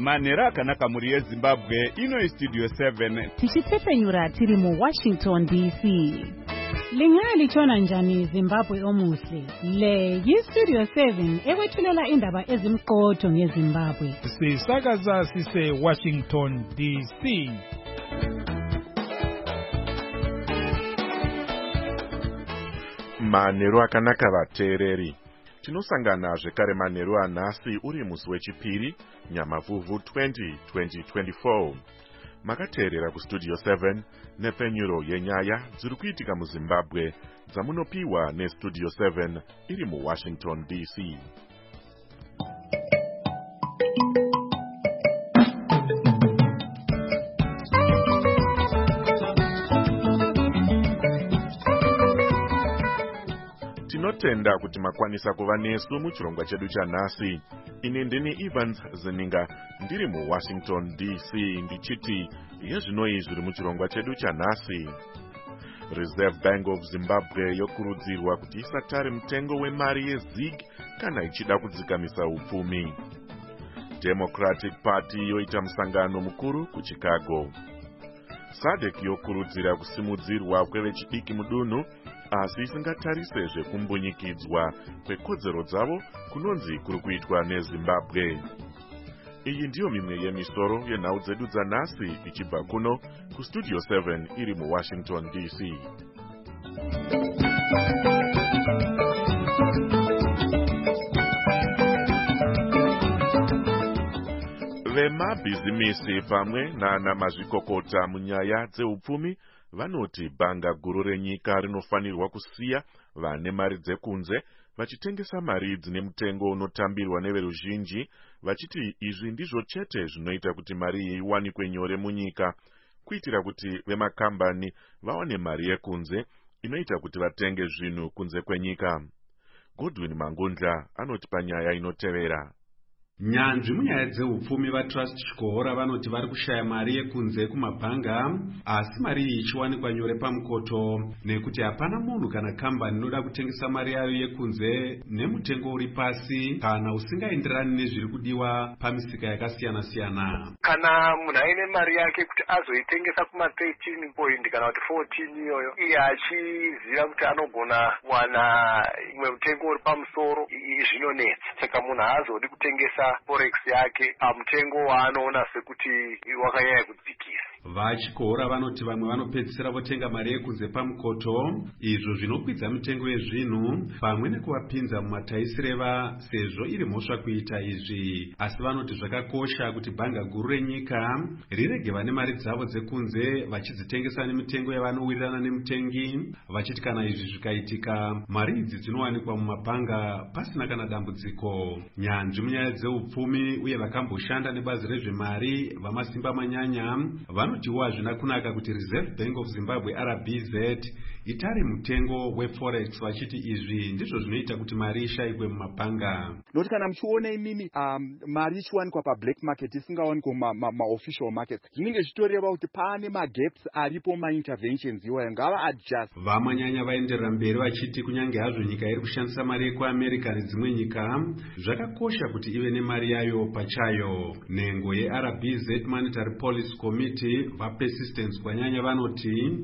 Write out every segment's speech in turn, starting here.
Manera akanaka muri yeZimbabwe ino Studio 7 tichitepfenyura tiri mu Washington DC. Lingalitshona njani Zimbabwe omuhle? Le yi-Studio 7 ekwethulela indaba ezimqotho ngeZimbabwe. Sisakaza sise Washington DC. Manheru akanaka vateereri. Tinosangana zvekare manheru anhasi uri musi wechipiri Nyamavhuvhu 2024. Makateerera kuStudio 7 nepfenyuro yenyaya dziri kuitika muZimbabwe dzamunopiwa neStudio 7 iri muWashington DC. Tinotenda kuti makwanisa kuva nesu muchirongwa chedu chanhasi. Ini ndini Evans Zeninga ndiri muWashington DC ndichiti yezvinoi zviri muchirongwa chedu chanhasi. Reserve Bank of Zimbabwe yokurudzirwa kuti isatare mutengo wemari yeZig kana ichida kudzikamisa upfumi. Democratic Party yoita musangano mukuru kuChicago. SADC yokurudzira kusimudzirwa kwevechidiki mudunhu asi isingatarise zvekumbunyikidzwa kwekodzero dzavo kunonzi kuri kuitwa neZimbabwe. Iyi ndiyo mimwe yemisoro yenhau dzedu dzanhasi ichibva kuno kuStudio 7 iri muWashington DC. Vemabhizimisi pamwe nana mazvikokota munyaya dzeupfumi vanoti bhanga guru renyika rinofanirwa kusiya vane mari dzekunze vachitengesa mari dzine mutengo unotambirwa neveruzhinji, vachiti izvi ndizvo chete zvinoita kuti mari iyi iwanikwe nyore munyika, kuitira kuti vemakambani vawane mari yekunze inoita kuti vatenge zvinhu kunze kwenyika. Godwin Mangundla anoti panyaya inotevera. Nyanzvi munyaya dzeupfumi vaTrust Chikora vanoti vari kushaya mari yekunze kumabhanga, asi mari iyi ichiwanikwa nyore pamukoto nekuti hapana munhu kana kambani inoda kutengesa mari yayo yekunze nemutengo uri pasi kana usingaenderani nezviri kudiwa pamisika yakasiyana-siyana. Kana munhu aine mari yake kuti azoitengesa kuma13 point kana kuti 14 iyoyo, iye achiziva kuti anogona wana imwe mutengo uri pamusoro, zvinonetsa. Saka munhu haazodi kutengesa forex yake pamutengo waanoona sekuti wakanyanya kudzikisa. VaChikora vanoti vamwe vanopedzisira votenga mari yekunze pamukoto, izvo zvinokwidza mitengo yezvinhu pamwe nekuvapinza mumataisireva sezvo iri mhosva kuita izvi. Asi vanoti zvakakosha kuti bhanga guru renyika rirege vane mari dzavo dzekunze vachidzitengesa nemitengo yavanowirirana nemutengi, vachiti kana izvi zvikaitika mari idzi dzinowanikwa mumabhanga pasina kana dambudziko. Nyanzvi munyaya dzeupfumi uye vakamboshanda nebazi rezvemari vamasimba manyanya vanotiwo hazvina kunaka kuti Reserve Bank of Zimbabwe RBZ itare mutengo weforex, vachiti izvi ndizvo zvinoita kuti mari ishayikwe mumabhanga. Noti kana muchiona imimi mari ichiwanikwa pablack market isingawanikwa maofficial market, zvinenge zvitoreva kuti pane magaps aripo mainterventions iwayo ngava adjust. Vamanyanya vaenderera mberi vachiti kunyange hazvo nyika iri kushandisa mari yekuAmerica nedzimwe nyika, zvakakosha kuti ive nemari yayo pachayo. Nhengo yeRBZ Monetary Policy Committee vaPersistence kwanyanya vanoti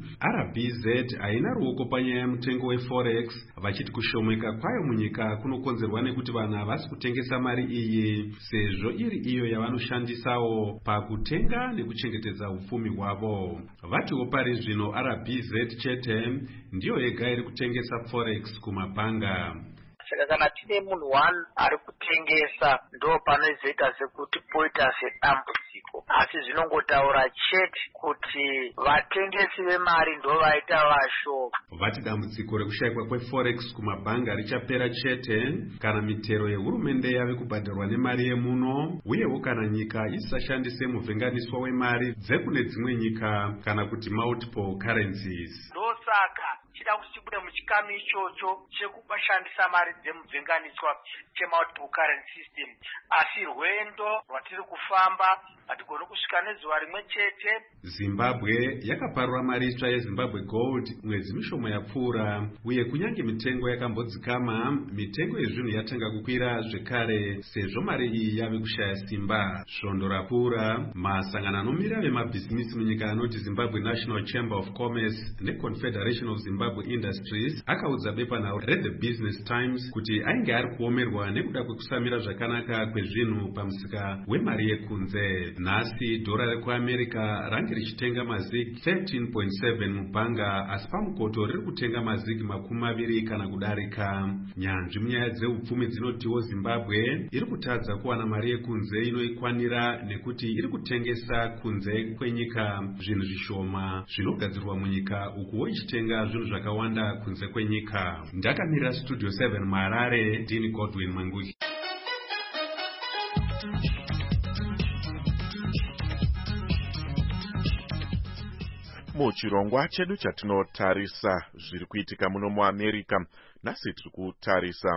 RBZ haina ruoko panyaya yemutengo weforex, vachiti kushomeka kwayo munyika kunokonzerwa nekuti vanhu havasi kutengesa mari iyi sezvo iri iyo yavanoshandisawo pakutenga nekuchengetedza upfumi hwavo. Vatiwo pari zvino RBZ chete ndiyo yega iri kutengesa forex kumabhanga. Saka kana tine munhu 1 ari kutengesa ndo panozoita sekuti poita sedambudziko, asi zvinongotaura chete kuti vatengesi vemari ndo vaita vashoma. Vati dambudziko rekushayikwa kweforex kumabhanga richapera chete kana mitero yehurumende yave kubhadharwa nemari yemuno, uyewo kana nyika isashandise muvhenganiswa wemari dzekune dzimwe nyika kana kuti multiple currencies. Ndosaka chida kuti tibude muchikamu ichocho chekushandisa mari dzemuvhenganiswa chemultiple currency system, asi rwendo rwatiri kufamba hatigoni kusvika nezuva rimwe chete. Zimbabwe yakaparura mari itsva yeZimbabwe Gold mwedzi mishomo yapfuura, uye kunyange mitengo yakambodzikama, mitengo yezvinhu yatanga kukwira zvekare sezvo mari iyi yave kushaya simba. Svondo rapfuura, masangano anomira vemabhizinisi munyika anoti Zimbabwe National Chamber of Commerce neConfederation of Zimbabwe Industries akaudza bepanhau reThe Business Times kuti ainge ari kuomerwa nekuda kwekusamira zvakanaka kwezvinhu pamusika wemari yekunze. Nhasi dhora rekuAmerica range richitenga mazigi 13.7 mubhanga, asi pamukoto riri kutenga mazigi 20 kana kudarika. Nyanzvi munyaya dzeupfumi dzinotiwo Zimbabwe iri kutadza kuwana mari yekunze inoikwanira nekuti iri kutengesa kunze kwenyika zvinhu zvishoma zvinogadzirwa munyika, ukuwo ichitenga zvinhu zvakawanda kunze kwenyika. Ndakamirira Studio 7 muHarare, ndini Godwin Mangushi. Muchirongwa chedu chatinotarisa zviri kuitika muno muAmerica, nhasi tiri kutarisa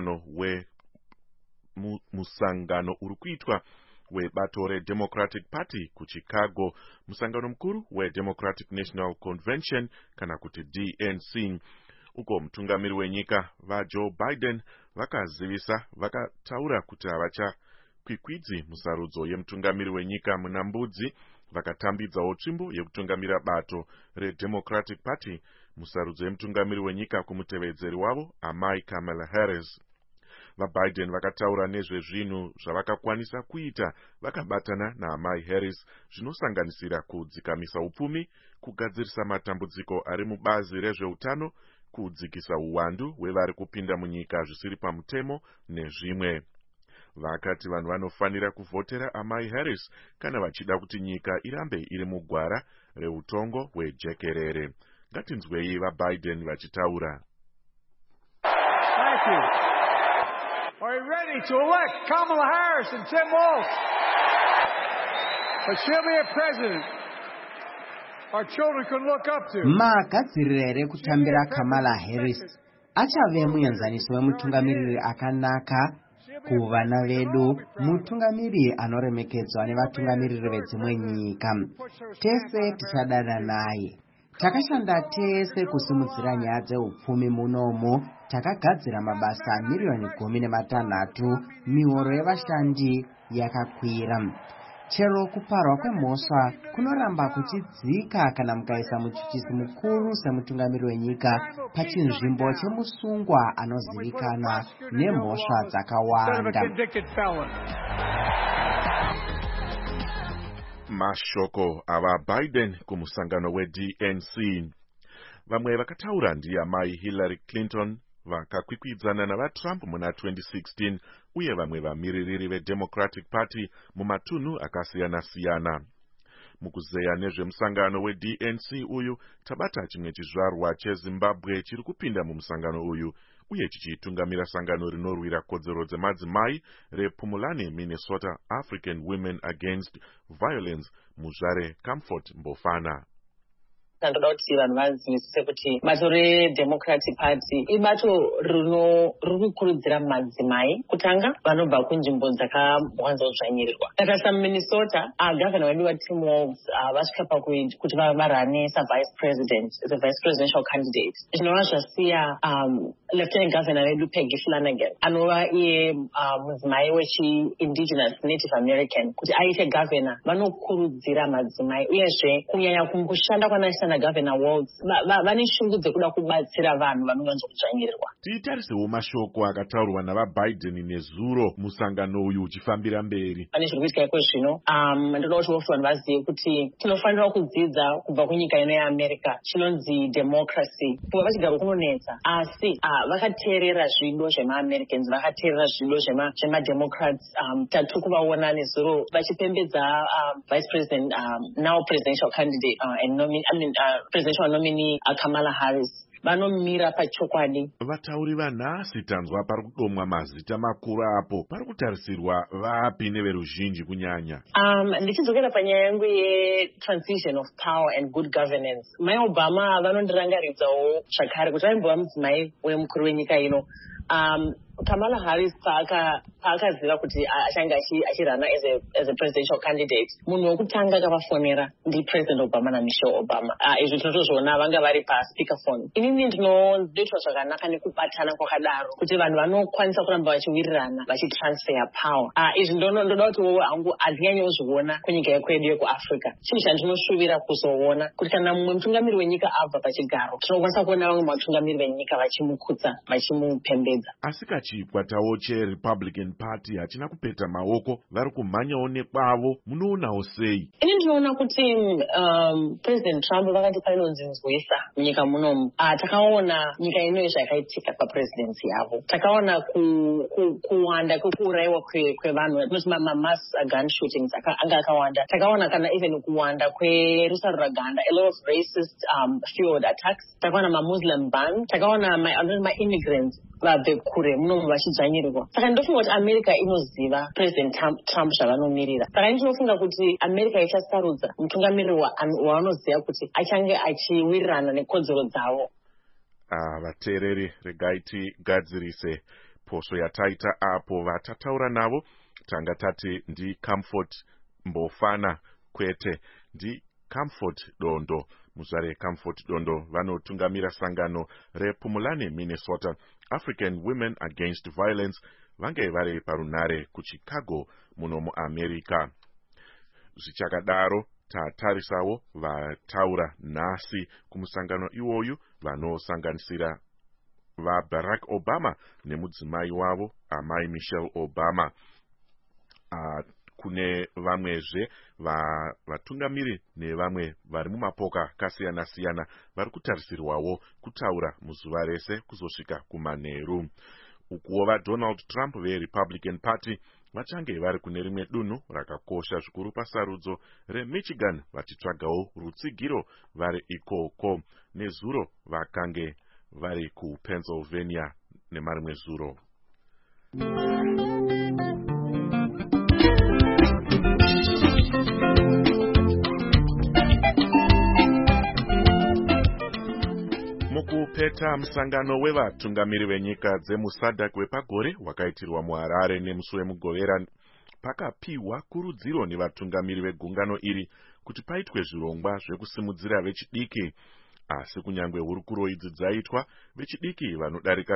musangano uri kuitwa webato reDemocratic Party kuChicago, musangano mukuru weDemocratic National Convention kana kuti DNC. Uko mutungamiri wenyika vaJoe Biden vakataura kuti havachakwikwidzi musarudzo yemutungamiri wenyika muna mbudzi, vakatambidzawo tsvimbo yekutungamira bato reDemocratic Party musarudzo yemutungamiri wenyika kumutevedzeri wavo amai Kamala Harris. VaBiden vakataura nezvezvinhu zvavakakwanisa kuita vakabatana naamai Harris, zvinosanganisira kudzikamisa upfumi, kugadzirisa matambudziko ari mubazi rezveutano, kudzikisa uwandu hwevari kupinda munyika zvisiri pamutemo nezvimwe. Vakati vanhu vanofanira kuvhotera amai Harris kana vachida kuti nyika irambe iri mugwara reutongo hwejekerere. Ngatinzwei vaBiden vachitaura. Thank you. Are you ready to elect Kamala Harris and Tim Walz? But she'll be a president our children can look up to. Magadzirire kutambira Kamala Harris. Achave muenzaniso wemutungamiriri akanaka kuvana vedu, mutungamiriri anoremekedzwa nevatungamiriri vedzimwe nyika. Tese tichadana naye. Takashanda tese kusimudzira nyaya dzeupfumi munomu, takagadzira mabasa milioni 16, mihoro yevashandi yakakwira. Chero kuparwa kwemhosva kunoramba kuchidzika kana mukaisa muchuchisi mukuru semutungamiri wenyika pachinzvimbo chemusungwa anozivikanwa nemhosva dzakawanda. Mashoko ava Biden kumusangano weDNC. Vamwe vakataura ndiamai Hillary Clinton vakakwikwidzana navaTrump muna 2016, uye vamwe vamiririri veDemocratic Party mumatunhu akasiyana-siyana. Mukuzeya nezvemusangano weDNC uyu, tabata chimwe chizvarwa cheZimbabwe chiri kupinda mumusangano uyu, uye chichitungamira sangano rinorwira kodzero dzemadzimai rePumulani, Minnesota African Women Against Violence, muzvare Comfort Mbofana. Ndoda kuti vanhu vanzwisise kuti bato reDemocratic Party ibato rinokuridzira madzimai kutanga vanobva kunzvimbo dzakawanza kudzvanyirirwa. Tatarisa muMinnesota, gavana wedu waTim Walz vasvika pakuti varane savice president, the vice presidential candidate. Zvinova zvasiya Lieutenant Governor wedu Peggy Flanagan anova iye mudzimai wechi-indigenous Native American kuti aite governor. Vanokurudzira madzimai, uyezve kunyanya kungoshanda kwanaisana Governor Walz vane shungu dzekuda kubatsira vanhu vanovanza kudzvanyirirwa. Titarisewo mashoko akataurwa navaBiden nezuro musangano uyu uchifambira mberi. Pane zviri kuitika iko zvino, ndoda kuti vofu vanhu vazive kuti tinofanira kudzidza kubva kunyika ino yeAmerica chinonzi democracy. Kuva vachigara kunonetsa, asi vakateerera zvido zvemaAmericans, vakateerera zvido zvemademocrats. Tatu kuvaona nezuro vachipembedza vice president, now presidential candidate and presidential nominee Kamala Harris. Vanomira pachokwadi. Vatauri vanhasi tanzwa pari kudomwa mazita makuru apo, pari kutarisirwa vapi neveruzhinji kunyanya. Ndichidzokera panyaya yangu ye-transition of power and good governance. Mai Obama vanondirangaridzawo zvakare kuti vaimbova mudzimai wemukuru wenyika ino. Kamala Harris paakaziva kuti achange achirana as a presidential candidate, munhu wokutanga akavafonera ndi President Obama naMichelle Obama. Izvi tinotozviona vanga vari paspeakerphone. Inini ndinoitwa zvakanaka nekubatana kwakadaro kuti vanhu vanokwanisa kuramba vachiwirirana vachitransfer power. Izvi ndoda kuti hangu handinganyozviona kunyika yekwedu yekuAfrica. Chinhu chandinoshuvira kuzoona kuti kana mumwe mutungamiri wenyika abva pachigaro, tinokwanisa kuona vamwe vatungamiri venyika vachimukudza vachimupembedza. Chipwatawo cheRepublican Party hachina kupeta maoko, vari kumhanyawo nekwavo. Munoonawo sei? Ini ndinoona kuti President Trump vakati painonzinzwisa munyika munomu. Takaona nyika ino zvakaitika papresidency yavo. Takaona kuwanda kwekuurayiwa kwevanhu, tinoti mass gun shootings anga akawanda. Takaona kana even kuwanda kwerusaro raganda, a lot of racist fueled attacks. Takaona mamuslim ban. Takaona ma-immigrants vabve kure munomu vachidzvanyirirwa. Saka ndofunga kuti America inoziva President Trump zvavanomirira. Saka ndinofunga kuti America ichasarudza mutungamiriri wavanoziva kuti achange achiwirirana nekodzero dzavo. Vateereri, regai tigadzirise posvo yataita apo. Vatataura navo tanga tati ndi Comfort Mbofana, kwete ndi Comfort Dondo. Muzvare Comfort Dondo vanotungamira sangano rePumulani, Minnesota, African Women Against Violence, vange vari parunare kuChicago muno muAmerica. Zvichakadaro tatarisawo vataura nhasi kumusangano iwoyu vanosanganisira vaBarack Obama nemudzimai wavo amai Michelle Obama. Kune vamwezve vatungamiri nevamwe vari mumapoka akasiyana-siyana vari kutarisirwawo kutaura muzuva rese kuzosvika kumanheru. Ukuwo vaDonald Trump veRepublican Party vachange vari kune rimwe dunhu rakakosha zvikuru pasarudzo reMichigan vachitsvagawo rutsigiro vari ikoko. Nezuro vakange vari kuPennsylvania nemarimwe zuro. Mukupeta musangano wevatungamiri venyika dzemuSADC wepagore wakaitirwa muHarare nemusi wemugovera, pakapiwa kurudziro nevatungamiri vegungano iri kuti paitwe zvirongwa zvekusimudzira vechidiki. Asi kunyangwe hurukuro idzi dzaitwa, vechidiki vanodarika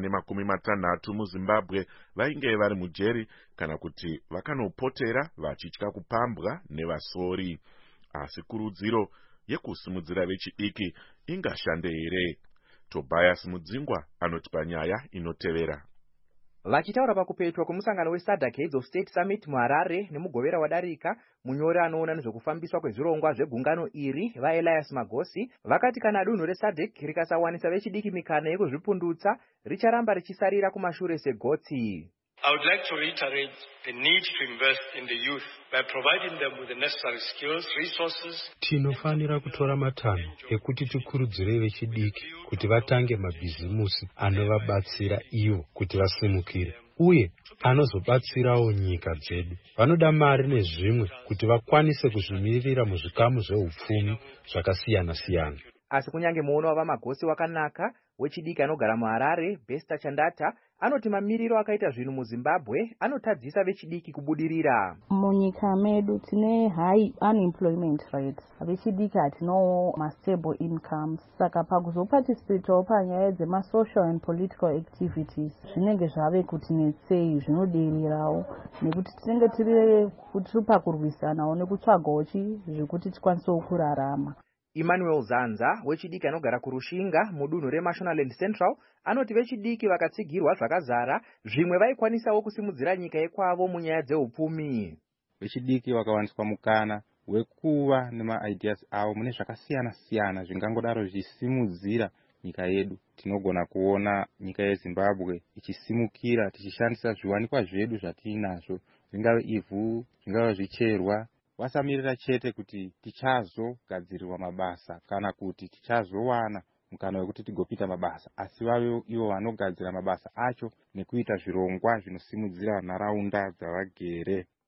160 muZimbabwe vainge vari mujeri kana kuti vakanopotera vachitya kupambwa nevasori. Asi kurudziro yekusimudzira vechidiki ingashande here? Tobias Mudzingwa anotipa nyaya inotevera. Vachitaura pakupetwa kwemusangano weSADC Heads of State Summit muHarare nemugovera wadarika, munyori anoona nezvekufambiswa kwezvirongwa zvegungano iri vaElias Magosi vakati kana dunhu reSADC rikasawanisa vechidiki mikana yekuzvipundutsa richaramba richisarira kumashure segotsi. I would like to reiterate the need to invest in the youth by providing them with the necessary skills, resources. Tinofanira kutora matanho ekuti tikurudzire vechidiki kuti vatange mabhizimusi anovabatsira ivo kuti vasimukire uye anozobatsirawo nyika dzedu. Vanoda mari nezvimwe kuti vakwanise kuzvimirira muzvikamu zveupfumi zvakasiyana-siyana. Asi kunyange muono wavaMagosi wakanaka, wechidiki anogara muHarare, Besta Chandata, anoti mamiriro akaita zvinhu muZimbabwe anotadzisa vechidiki kubudirira. Munyika medu tine high unemployment rates. Vechidiki hatinawo stable incomes. Saka pakuzoparticipate panyaya dzema-social and political activities zvinenge zvave kuti netsei, zvinodererawo nekuti tinenge tiri pakurwisanawo nekutsvagawo zvekuti tikwanisewo kurarama. Emmanuel Zanza, wechidiki anogara kuRushinga mudunhu reMashonaland Central, anoti vechidiki vakatsigirwa zvakazara, zvimwe vaikwanisawo kusimudzira nyika yekwavo munyaya dzeupfumi. Vechidiki vakawaniswa mukana wekuva nemaideas avo mune zvakasiyana-siyana zvingangodaro zvichisimudzira nyika yedu. Tinogona kuona nyika yeZimbabwe ichisimukira tichishandisa zviwanikwa zvedu zvatinazvo, zvingave ivhu, zvingave zvicherwa. Vasamirira chete kuti tichazogadzirirwa mabasa kana kuti tichazowana mukana wekuti tigopita mabasa, asi vave ivo vanogadzira mabasa acho nekuita zvirongwa zvinosimudzira nharaunda dzavagere.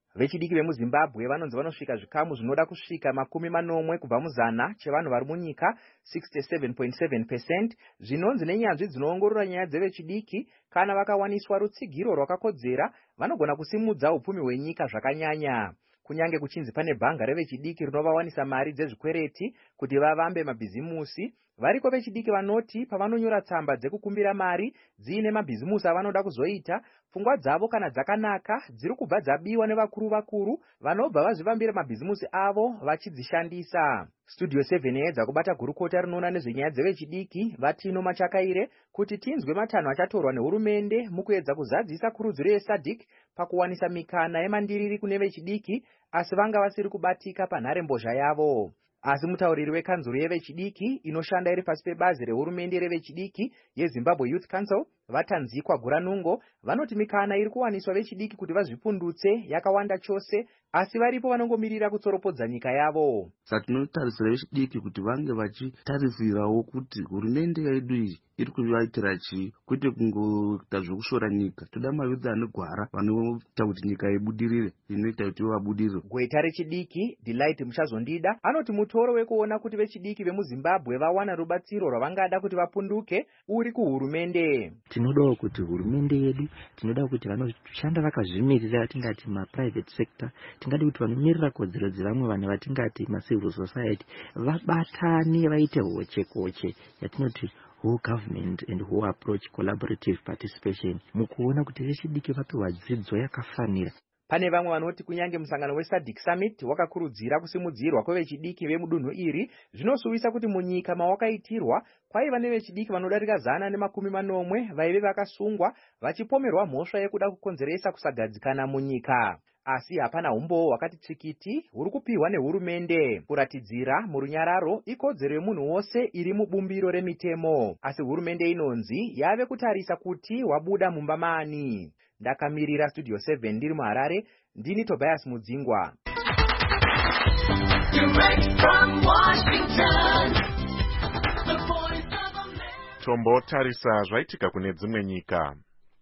Vechidiki vemuZimbabwe vanonzi vanosvika zvikamu zvinoda kusvika 40 kubva muzana chevanhu vari munyika 67.7%. Zvinonzi nenyanzvi dzinoongorora nyaya dzevechidiki kana vakawaniswa rutsigiro rwakakodzera vanogona kusimudza upfumi hwenyika zvakanyanya. Kunyange kuchinzi pane bhanga revechidiki rinovawanisa mari dzezvikwereti kuti vavambe mabhizimusi, variko vechidiki vanoti pavanonyora tsamba dzekukumbira mari dziine mabhizimusi avanoda kuzoita, pfungwa dzavo kana dzakanaka dziri kubva dzabiwa nevakuru vanobva vazvivambira mabhizimusi avo vachidzishandisa. Studio 7 yaedza kubata gurukota rinoona nezvenyaya dzevechidiki Vatino Machakaire kuti tinzwe matanho achatorwa nehurumende mukuedza kuzadzisa kurudziro yeSADC pakuwanisa mikana yemandiriri kune vechidiki, asi vanga vasiri kubatika panharembozha yavo. Asi mutauriri wekanzuro yevechidiki inoshanda iri pasi pebazi rehurumende revechidiki yeZimbabwe Youth Council, Vatanzikwa Guranungo, vanoti mikana iri kuwaniswa vechidiki kuti vazvipundutse yakawanda chose, asi varipo vanongomirira kutsoropodza nyika yavo. Satinotarisira vechidiki kuti vange vachitarisirawo kuti hurumende yedu iyi iri kuvaitira chii, kwete kungoita zvokushora nyika. Toda mavudzi anogwara vanoita kuti nyika ibudirire, inoita kuti vabudirire. Gweta rechidiki Delight Muchazondida anoti mutoro wekuona kuti vechidiki vemuZimbabwe vawana rubatsiro rwavangada kuti vapunduke uri kuhurumende. Tinodawo kuti hurumende yedu, tinoda kuti vanoshanda vakazvimirira, tingati ma-private sector, tingati kuti vanomirira kodzero dzevamwe vanhu vatingati ma-civil society, vabatane vaite hoche yatinoti whole government and whole approach collaborative participation mukuona kuti vechidiki vapiwa dzidzo yakafanira. Pane vamwe vanoti kunyange musangano weSADC Summit wakakurudzira kusimudzirwa kwevechidiki vemudunhu iri, zvinosuwisa kuti munyika mawakaitirwa kwaiva nevechidiki vanodarika 140 vaive vakasungwa vachipomerwa mhosva yekuda kukonzeresa kusagadzikana munyika. Asi hapana umbowo hwakati tsikiti huri kupihwa nehurumende kuratidzira murunyararo ikodzero yemunhu wose iri mubumbiro remitemo, asi hurumende inonzi yave kutarisa kuti wabuda mumba maani. Ndakamirira Studio 7 ndiri muHarare, ndini Tobias Mudzingwa. Tombotarisa zvaitika kune dzimwe nyika.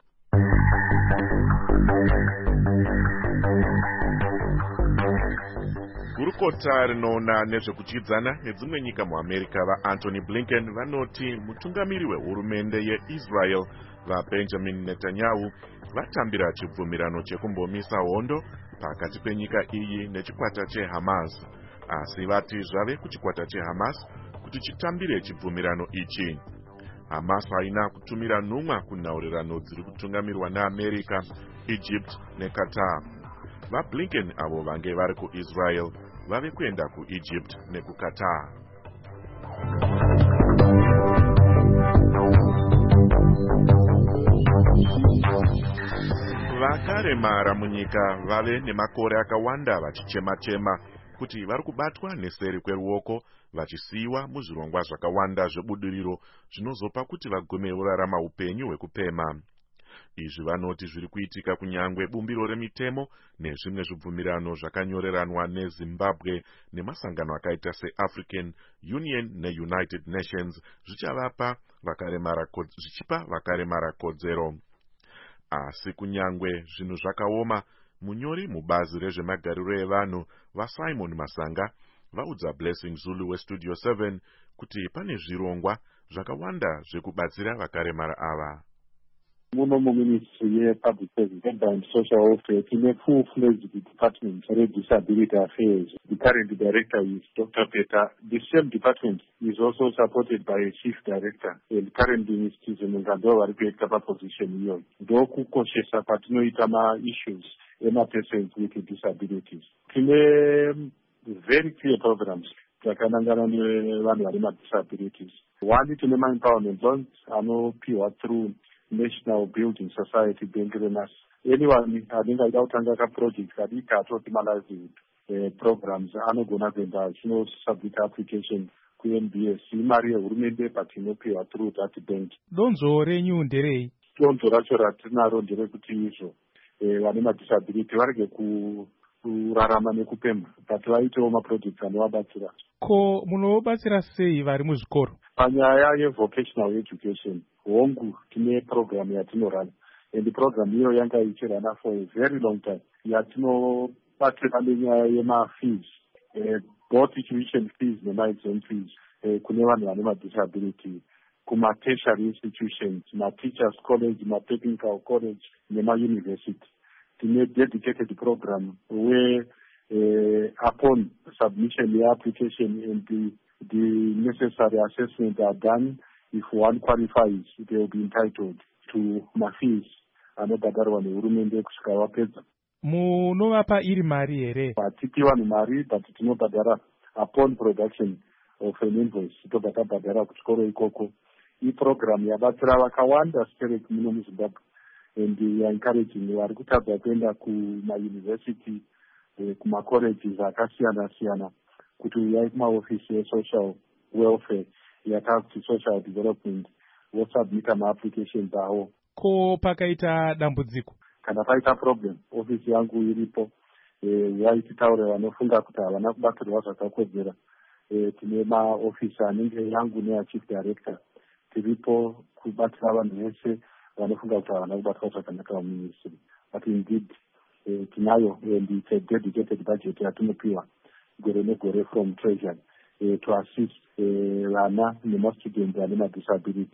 Gurukota rinoona nezvekuchidzana nedzimwe nyika muAmerica vaAntony Blinken vanoti mutungamiri wehurumende yeIsrael vaBenjamin Netanyahu vatambira chibvumirano chekumbomisa hondo pakati penyika iyi nechikwata cheHamas, asi vati zvave kuchikwata cheHamas kuti chitambire chibvumirano ichi. Hamas haina kutumira nhumwa kunhaurirano dziri kutungamirwa neAmerica, Egypt neQatar. VaBlinken avo vange vari kuIsrael vave kuenda kuEgypt nekuQatar. Vakaremara munyika vave nemakore akawanda vachichema-chema kuti vari kubatwa neseri kweruoko vachisiyiwa muzvirongwa zvakawanda zvebudiriro zvinozopa kuti vagume urarama upenyu hwekupema. Izvi vanoti zviri kuitika kunyangwe bumbiro remitemo nezvimwe zvibvumirano zvakanyoreranwa neZimbabwe nemasangano akaita seAfrican Union neUnited Nations zvichipa vakaremara kodzero. Asi kunyangwe zvinhu zvakaoma, munyori mubazi rezvemagariro evanhu vaSimon Masanga vaudza Blessing Zulu weStudio 7 kuti pane zvirongwa zvakawanda zvekubatsira vakaremara ava. Muno muministry yepublic service and social welfare tine full-fledged department redisability affairs. The current director is Dr. Peter. The same department is also supported by a chief director. And current ministry ndo vari kuita paposition iyoyo. Ndokukoshesa patinoita ma-issues ema-persons with disabilities. Tine very clear programs dzakanangana nevanhu vari ma-disabilities. One, tine ma-empowerment loans anopiwa through National Building Society Bank Renas. Anyone anenge aida kutanga ka-project kadiki atoti ma-livelihood programs anogona kuenda achinosubmit application kuNBS. Imari yehurumende but inopiwa through that bank. Donzo renyu nderei? Donzo racho ratinaro nderekuti izvo vane madisability varege kurarama nekupemha but vaitewo maprojects anovabatsira. Ko munovabatsira sei vari muzvikoro? Panyaya yevocational education, hongu tine program yatinorana. And the program hiyo yanga ichirana for a very long time. Yatinopa batreba nenyaya yema-fees, both tuition fees nema-exam fees kune vanhu vane madisability kuma-tertiary institutions, ma-teachers college, ma-technical college nema-university. Tine dedicated program where upon submission the application and the necessary assessment are done, if one qualifies, they will be entitled to ma-fees anobhadharwa nehurumende kusvika vapedza. Munovapa iri mari here? Hatipi vanhu mari, but tinobhadhara upon production of an invoice, tobva tabhadhara kuchikoro ikoko. Iyi program yabatsira vakawanda stereki muno muZimbabwe, and we are encouraging vari kutadza kuenda kuma-university, kuma-colleges akasiyana siyana kuti uyai kumaofisi esocial welfare yakakuti social development vosubmita ma-applications avo. Ko pakaita dambudziko kana paita problem, ofisi yangu iripo, uyai titaure vanofunga kuti havana kubatsirwa zvakakodzera. Tine maofisi anenge yangu neachief director, tiripo kubatsira vanhu vese vanofunga kuti havana kubatwa zvakanaka muministry. But indeed tinayo, and it's a dedicated budget yatinopiwa gore negore from treasury to assist vana nemastudents ane madisability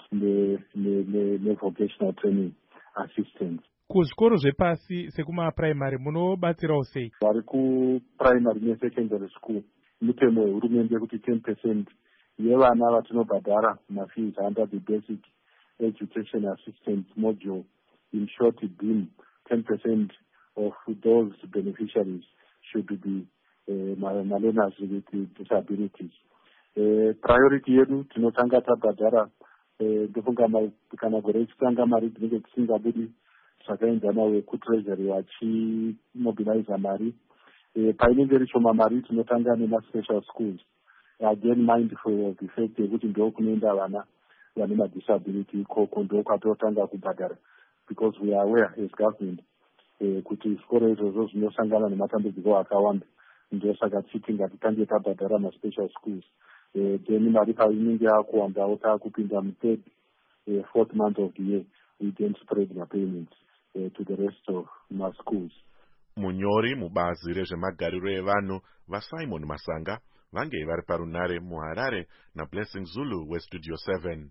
ne-vocational training assistance. Kuzvikoro zvepasi sekuma-primary munobatsirawo sei? Vari ku-primary ne-secondary school, mutemo wehurumende kuti 10% yevana vatinobhadhara ma-fees under the basic education assistance module, in short BEAM, 10% of those beneficiaries should be learners with disabilities. Priority yedu tinotanga tabhadhara ndofunga kana gore richitanga mari dzinenge dzisingabudi zvakaenzana wekutreasury vachimobiliza mari. Painenge rishoma mari tinotanga nema-special schools, again mindful of the fact yekuti ndo kunoenda vana vane madisability ikoko, ndo kwatotanga kubhadhara, because we are aware as government kuti zvikoro izvozvo zvinosangana nematambudziko akawanda, ndo saka tichiti ngatitange tabhadhara ma-special schools. Then mari painenge yakuwandawo taakupinda mu3rd, 4th month of the year, we then spread the payments to the rest of my schools. Munyori mubazi rezvemagariro evanhu vaSimon Masanga vange vari parunare muHarare naBlessing Zulu weStudio 7.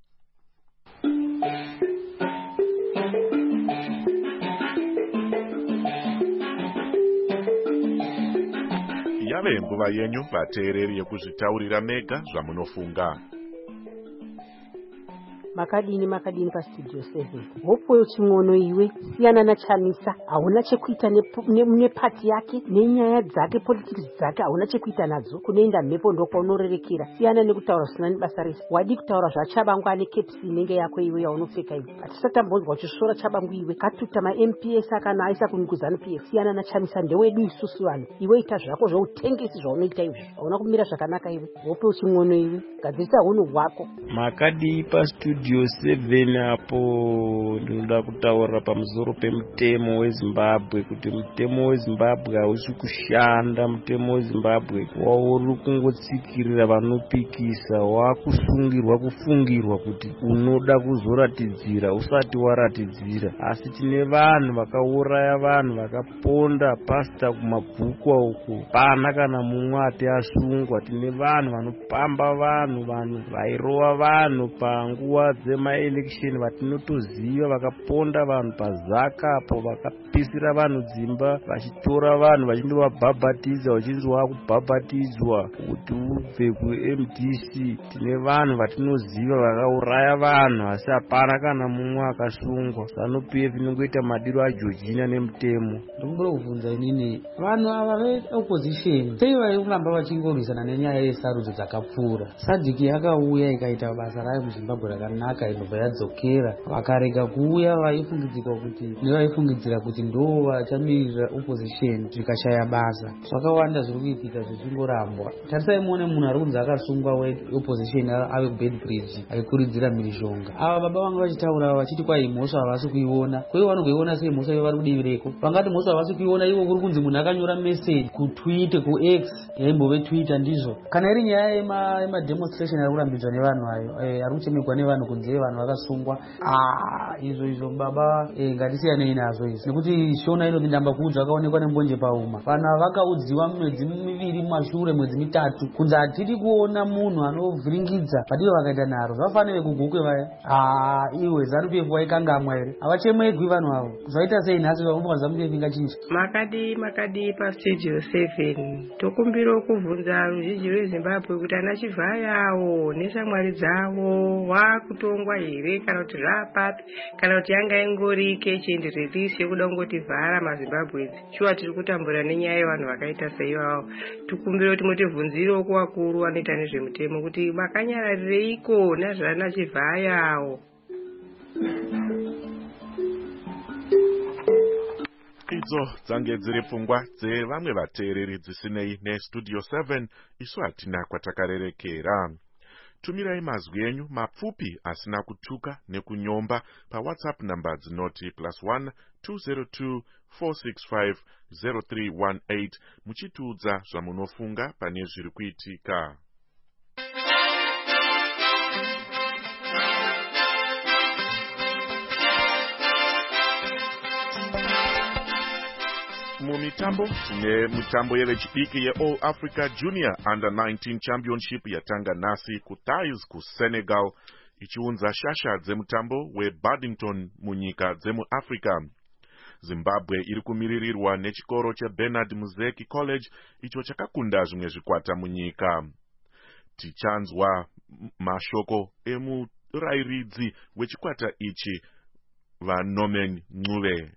Yave nguva yenyu vateereri yekuzvitaurira mega zvamunofunga. Makadini paStudio 7. Hopoyo chimwono iwe, siyana naChamisa, hauna chekuita nepati yake, nenyaya dzake, politics dzake, hauna chekuita nadzo. Kunoenda mhepo ndokaunorerekera. Siyana nekutaura zvisina nebasa rese. Wadi kutaura zvaChabangu ane kepsi inenge yako iwe yaunopfeka iwe. Hatisatambonzwa uchisvora Chabangu iwe. Katuta ma-MPS akana aisa kunikuzanu PF. Siyana naChamisa ndewedu isusu vanhu. Iwe ita zvako zvautengesi zvaunoita izvi. Hauna kumira zvakanaka iwe. Hopoyo chimwono iwe. Gadzirisa hunhu hwako. Makadi paStudio 7 apo ndinoda kutaura pamusoro pemutemo weZimbabwe, kuti mutemo weZimbabwe hausi kushanda. Mutemo weZimbabwe wauri kungotsikirira vanopikisa, wakusungirwa kufungirwa kuti unoda kuzoratidzira usati waratidzira. Asi tine vanhu vakauraya vanhu, vakaponda pasta kumabhuku uku, pana kana mumwe ati asungwa. Tine vanhu vanopamba vanhu vairova vanhu panguva dzema-election vatinotoziva, vakaponda vanhu pazaka apo, vakapisira vanhu dzimba, vachitora vanhu vachindovabhabhatiza, vachinzi vakubhabhatidzwa kuti ubve kuMDC. Tine vanhu vatinoziva vakauraya vanhu, asi hapana kana mumwe akasungwa. ZANU-PF inongoita madiro aJorgina nemutemo. Ndinoda kubvunza inini, vanhu ava veopposition sei vari kuramba vachingorwisana nenyaya yesarudzo dzakapfuura? SADC yakauya ikaita basa rayo muZimbabwe rakanaka, inobva yadzokera, vakarega kuuya vaifungidzira kuti ndo vachamirira opposition zvikashaya basa. Zvakawanda zviri kuitika zvichingorambwa. Tarisai muone munhu ari kunzi akasungwa weopposition ave kuBedbridge aikuridzira mhirizhonga. Ava baba vanga vachitaura vachiti kwai mhosva havasi kuiona. Kwaivo vanongoiona sei mhosva ivo vari kudivi reko? Vangati mhosva havasi kuiona ivo kuri kunzi munhu akanyora message kuTwitter, kuX, yaimbove Twitter ndizvo. Kana iri nyaya yemademonstration ari kurambidzwa nevanhu ayo, ari kuchemekwa nevanhu kunze vanhu vakasungwa. Izvo baba ngatisiyanei nazvo izvi, nekuti shona ino ndamba kuudza akaonekwa nembonje pauma. Vanhu vakaudziwa mwedzi miviri mumashure, mwedzi mitatu, kunze hatiri kuona munhu anovhiringidza padiro vakaita naro. Zvafanire kugukwe vaya. Iwe ZANU-PF waikangamwa here? Havachemegwi vanhu avo. Zvaita sei nhasi vaumva ZANU-PF ingachinja? Makadi pastudio 7 tokumbira kuvhunza ruzhinji rweZimbabwe kuti ana Chivhayawo neshamwari dzavo wakutongwa here kana kuti zvapapi, kana kuti yanga ingori catch-and release yekuda kungoti vhara maZimbabwe. Shuwa tiri kutambura nenyaya yevanhu vakaita seivavo. Tikumbira kuti mutivhunzirewo kuvakuru vanoita nezvemutemo kuti makanyarareiko nazvana Chivhayawo. Idzo dzange dziri pfungwa dzevamwe vateereri dzisinei nestudio 7 isu hatina kwatakarerekera. Tumirai mazwi enyu mapfupi asina kutuka nekunyomba paWhatsApp namba dzinoti +1 202 465 0318 muchitiudza zvamunofunga pane zviri kuitika. Mumitambo tine mitambo yevechidiki yeAll Africa Junior Under 19 Championship yatanga nasi kuTais kuSenegal ichiunza shasha dzemutambo weBaddington munyika dzemuAfrica. Zimbabwe iri kumiririrwa nechikoro cheBernard Muzeki College icho chakakunda zvimwe zvikwata munyika. Tichanzwa mashoko emurairidzi wechikwata ichi vaNorman Ncube.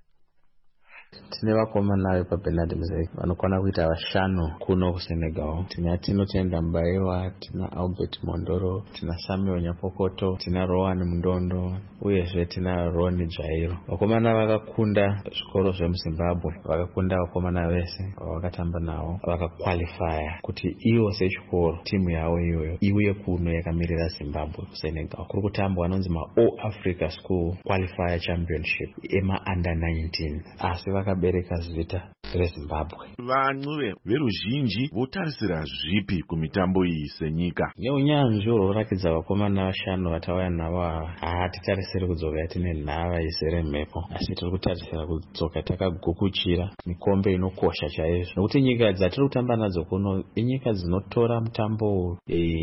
Tine vakomana vepaBernard Muzeki vanokwana kuita vashanu kuno kuSenegal. Tina Tinotenda Mbaiwa, tina Albert Mondoro, tina Samuel Nyapokoto, tina Rowan Mundondo, uyezve tina Roni Jairo. Vakomana vakakunda zvikoro zvemuZimbabwe, vakakunda vakomana vese vakatamba navo, vakakwalifaya kuti ivo sechikoro timu yavo iyoyo iuye kuno yakamirira Zimbabwe kuSenegal. Kuri kutambwa anonzi maAll Africa School Qualifier Championship ema-under 19 asi vakabereka zita reZimbabwe. VaNcube veruzhinji votarisira zvipi kumitambo iyi senyika? Neunyanzvi hworakidza vakomana vashanu vatauya navo ava, hatitarisiri kudzoka tine nhava izere mhepo, asi tiri kutarisira kudzoka takagukuchira mikombe inokosha chaizvo, nokuti nyika dzatiri kutamba nadzo kuno inyika dzinotora mutambo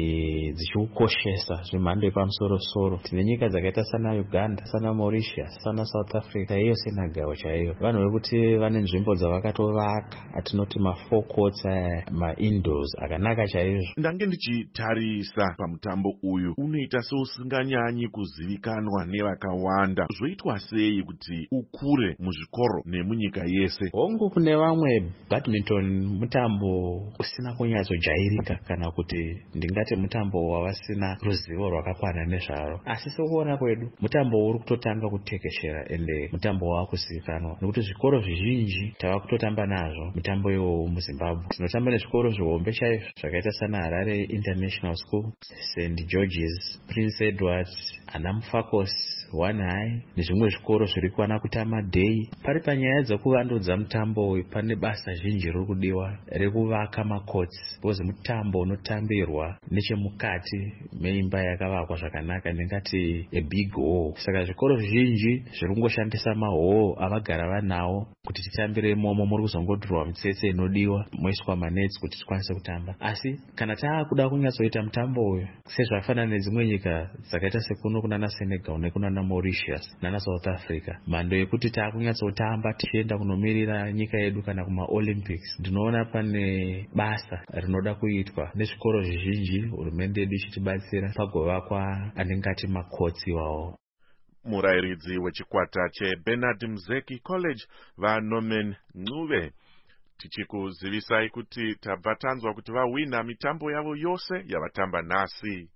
dzichiukoshesa zvemhando yepamusoro-soro. Tine nyika dzakaita sana Uganda, sana Mauritius, sana South Africa, iyo Senegal chaiyo. Vanhu vekuti vane nzvimbo dzavakatovaka atinoti ma4 courts ma-indoors akanaka chaizvo. Ndange ndichitarisa pamutambo uyu unoita seusinganyanyi kuzivikanwa nevakawanda. Zvoitwa sei kuti ukure muzvikoro nemunyika yese? Hongu kune vamwe badminton mutambo usina kunyatsojairika, kana kuti ndingati mutambo wavasina ruzivo rwakakwana nezvaro, asi sekuona kwedu mutambo uri kutotanga kutekeshera ende mutambo wakuzivikanwa, nekuti zvikoro zvizhinji tava kutotamba nazvo mitambo iwowo muZimbabwe. Tinotamba nezvikoro zvihombe chaizvo zvakaita sana Harare International School, St George's, Prince Edward, ana Mufakos, One High nezvimwe zvikoro zviri kuwana kutama Day. Pari panyaya dzekuvandudza mutambo uyu pane basa zhinji riri kudiwa rekuvaka macourts, because mutambo unotambirwa nechemukati meimba yakavakwa zvakanaka, ndingati a big hall. Saka zvikoro zvizhinji zviri kungoshandisa mahall avagara vanawo kuti titambire imomo. Muri kuzongodhurwa mitsetse inodiwa moiswa manets kuti tikwanise kutamba. Asi kana taakuda kunyatsoita mutambo uyu sezvafanana nedzimwe nyika dzakaita sekuno kunana Senegal nekunana Mauritius nana South Africa, mhando yekuti taakunyatsotamba tichienda kunomirira nyika yedu kana kumaOlympics, ndinoona pane basa rinoda kuitwa nezvikoro zvizhinji, hurumende yedu ichitibatsira pagovakwa anengati makotsi iwawo. Murairidzi wechikwata cheBernard Muzeki College vaNorman Ncube. Tichikuzivisai kuti tabva tanzwa kuti vawina mitambo yavo yose yavatamba nasi.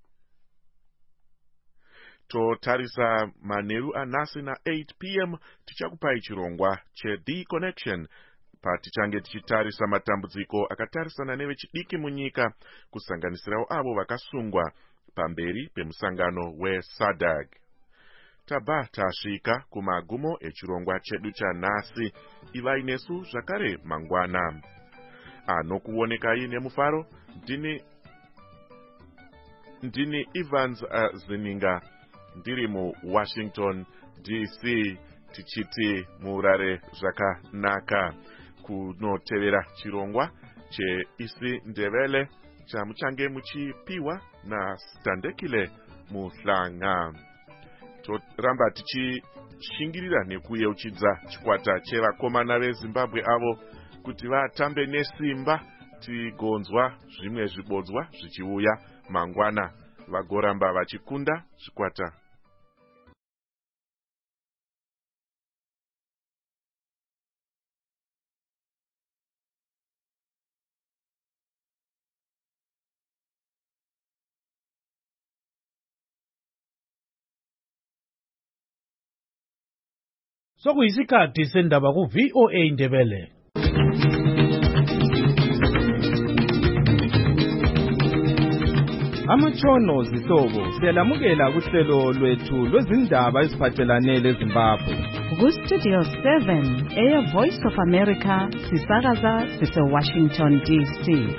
Totarisa manheru anasi na8 p.m. tichakupai chirongwa cheD Connection patichange tichitarisa matambudziko akatarisana nevechidiki munyika, kusanganisirawo avo vakasungwa pamberi pemusangano weSADC. Tabva tasvika kumagumo echirongwa chedu chanhasi. Ivai nesu zvakare mangwana. Anokuonekai nemufaro ndini Evans Zininga. ndiri muWashington DC tichiti murare zvakanaka kunotevera chirongwa cheisi ndebele chamuchange muchipiwa naStandekile Muhlanga. Toramba tichishingirira nekuyeuchidza chikwata chevakomana veZimbabwe avo kuti vatambe nesimba tigonzwa zvimwe zvibodzwa zvichiuya mangwana vagoramba vachikunda chikwata. Sokuyisikhathi sendaba ku-VOA Ndebele. Amatshono zihlobo siyalamukela kuhlelo lwethu lwezindaba eziphathelane leZimbabwe. Ku-Studio 7 Air Voice of America sisakaza sise-Washington DC.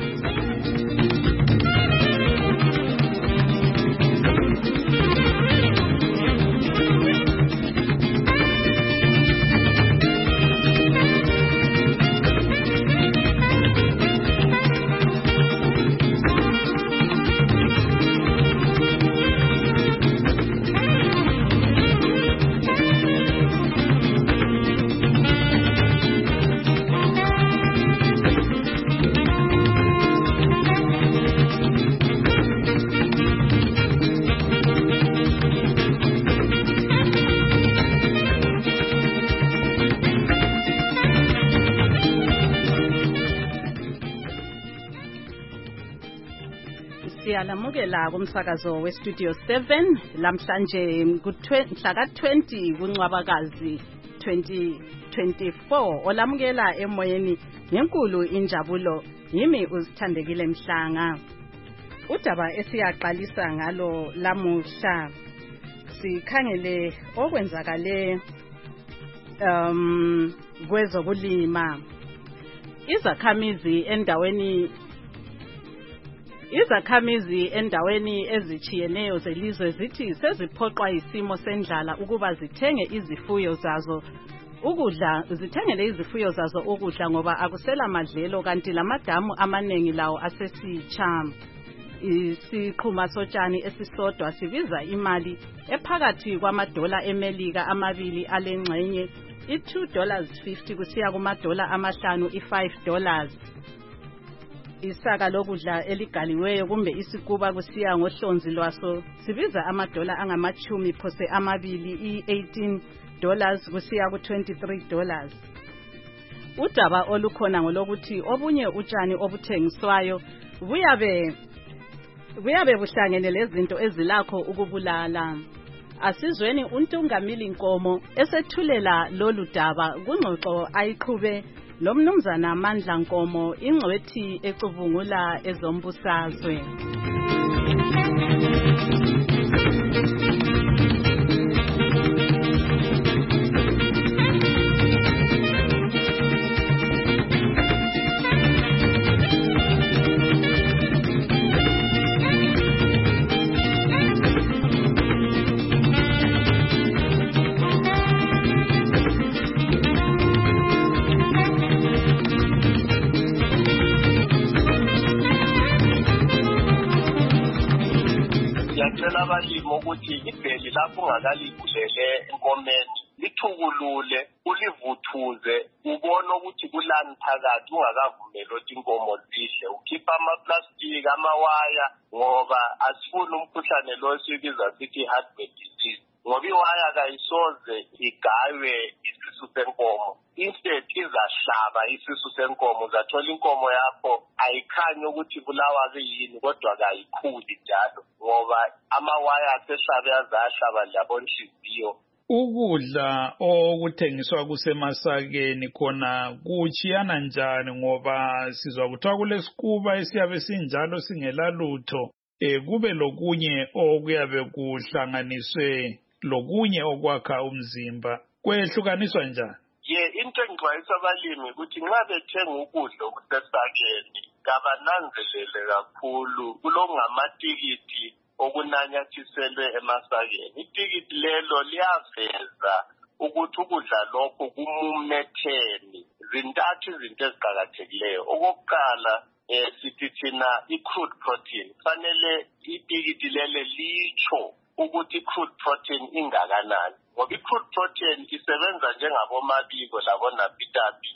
Siyalamukela kumsakazo weStudio 7 lamhlanje mhla ka-20 kuNcwabakazi 2024 olamukela emoyeni ngenkulu injabulo yimi uZithandekile Mhlanga. Udaba esiyaqalisa ngalo lamuhla sikhangele okwenzakale kwezokulima. Izakhamizi endaweni ezichiyeneyo zelizwe zithi seziphoqwa isimo sendlala ukuba zithengele izifuyo zazo ukudla ngoba akusela madlelo kanti lamadamu amaningi lawo asesitsha. Isiqhuma sotshani esisodwa sibiza imali ephakathi kwamadola eMelika amabili alengxenye $2.50 kusiya kumadola amahlanu $5. Isaka lokudla eligaliweyo kumbe isikuba kusiya ngohlonzi lwaso sibiza amadola angamachumi phose amabili $18 kusiya ku$23. Udaba olukhona ngolokuthi obunye utshani obuthengiswayo buyabe buhlangene lezinto ezilakho ukubulala. Asizweni uNtungamili Nkomo esethulela lolu daba kungxoxo ayiqhube lo mnumzana Mandla Nkomo ingcwethi ecubungula ezombusazwe. Abalimi ukuthi ibheli lapho ungakalivulele enkomeni lithukulule ulivuthuze ubone ukuthi kulani phakathi ungakavumeli ukuthi inkomo zidle ukhipha amaplastiki amawaya ngoba asifuni umkhuhlane lo sibiza sithi heartworm disease ngoba iwaya kayisoze igaywe isisu senkomo instead izahlaba isisu senkomo uzathola inkomo yakho ayikhanyi ukuthi bulawa kuyini kodwa kayikhuli njalo ngoba amawaya asehlabe azahlaba labonhliziyo. Ukudla okuthengiswa kusemasakeni khona kuchiyana njani ngoba sizwa kuthiwa kulesikuba esiyabe sinjalo singela lutho kube lokunye okuyabe kuhlanganiswe lokunye okwakha umzimba kwehlukaniswa njani? Into engixwayisa abalimi ukuthi nxa bethenga ukudla okusesakeni kabananzelele kakhulu kulokungamatikiti okunanyathiselwe emasakeni. Itikiti lelo liyaveza ukuthi ukudla lokho kumumetheni. Zintathu izinto eziqakathekileyo. Okokuqala sithi thina i-crude protein. Kufanele itikiti lele litsho ukuthi i-crude protein ingakanani. Ngoba i-crude protein isebenza njengabomabiko labonapitapi.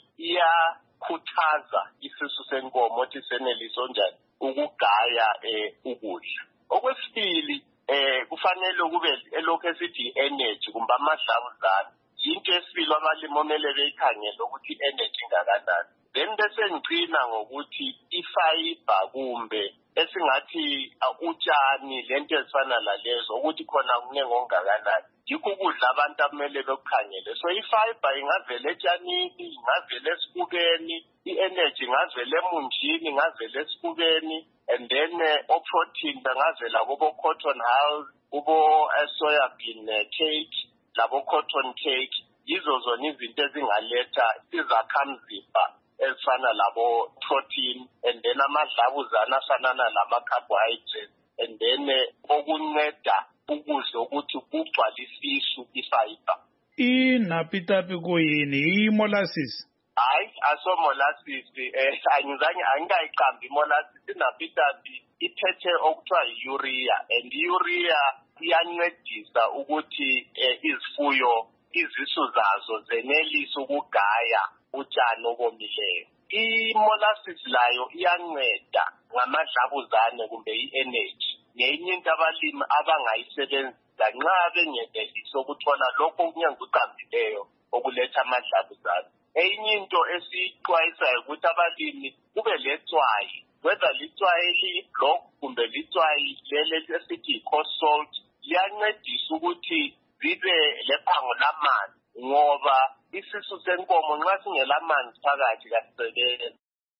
Iyakhuthaza isisu senkomo ukuthi senelise onjani ukugaya ukudla. Okwesibili kufanele kube elokhu esithi energy kumbe amadlavuzane. Into esibili abalimi omele beyikhangele ukuthi i-energy ingakanani. Then bese ngicina ngokuthi ifiber kumbe esingathi utshani lento ezifana lalezo ukuthi khona kuningi ongakanani. Yikho ukudla abantu abamele bekukhangele. So ifiber ingavela etshanini, ingavela esifubeni, i-energy ingavela emunjini, ingavela esifubeni, and then o-protein bangavela kubo cotton hulls, kubo soybean cake, labo cotton cake. Yizo zona izinto ezingaletha izakhamzimba ezifana labo protein, and then amadlavuzane afanana lama-carbohydrates, and then okunceda ukudla ukuthi kugcwale isisu ifiber. Inapitapi kuyini? I-molasses? Hayi, aso molasses. Angikayiqambi molasses. Inapitapi ithethe okuthiwa yi-urea, and i-urea iyancedisa ukuthi izifuyo izisu zazo zenelise ukugaya utshani obomileyo. I-molasses layo iyanceda ngamadlavuzane kumbe i-energy. Nenye into abalimi abangayisebenzisa nxa bengenelisa ukuthola lokho okunyenguqambileyo okuletha amadlavuzane. Enye into esixwayisayo ukuthi abalimi kube letswayi, whether litswayi eli-block kumbe litswayi leli esithi yi-coast salt, liyancedisa ukuthi zibe lephango lamanzi ngoba isisu senkomo nxa singelamanzi phakathi kasisebenzi.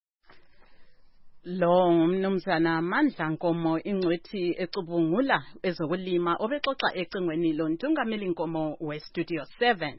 Lo ngumnumzana Mandla Nkomo ingcwethi ecubungula ezokulima obexoxa ecingweni lo Ntungameli Nkomo we-Studio 7.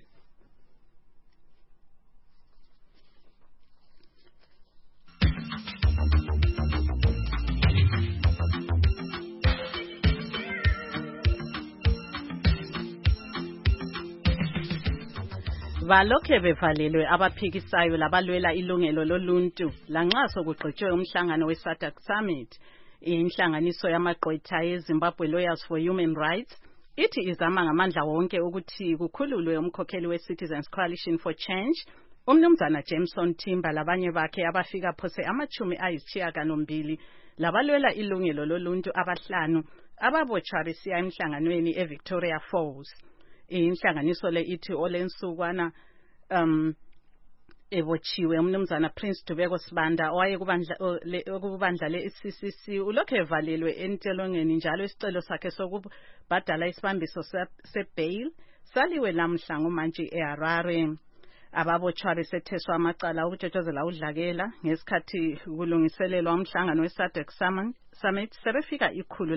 Balokhe bevalelwe abaphikisayo labalwela ilungelo loluntu lanxa sokugqitshwe umhlangano we-SADC Summit. Inhlanganiso yamagqwetha yeZimbabwe Lawyers for Human Rights ithi izama ngamandla wonke ukuthi kukhululwe umkhokheli we-Citizens Coalition for Change umnumzana Jameson Timber labanye bakhe abafika phose 92 labalwela ilungelo loluntu abahlanu ababotshwa besiya emhlanganweni eVictoria Falls. Inhlanganiso le ithi olensukwana ebotshiwe umnumzana Prince Dubeko Sibanda owaye kubandla le-CCC ulokhu evalelwe entelongeni njalo isicelo sakhe sokubhadala isibambiso sebail saliwe lamhla ngumantshi eHarare. Ababotshwa besetheswa amacala ukutshotshozela udlakela ngesikhathi kulungiselelwa umhlangano we-SADC Summit sebefika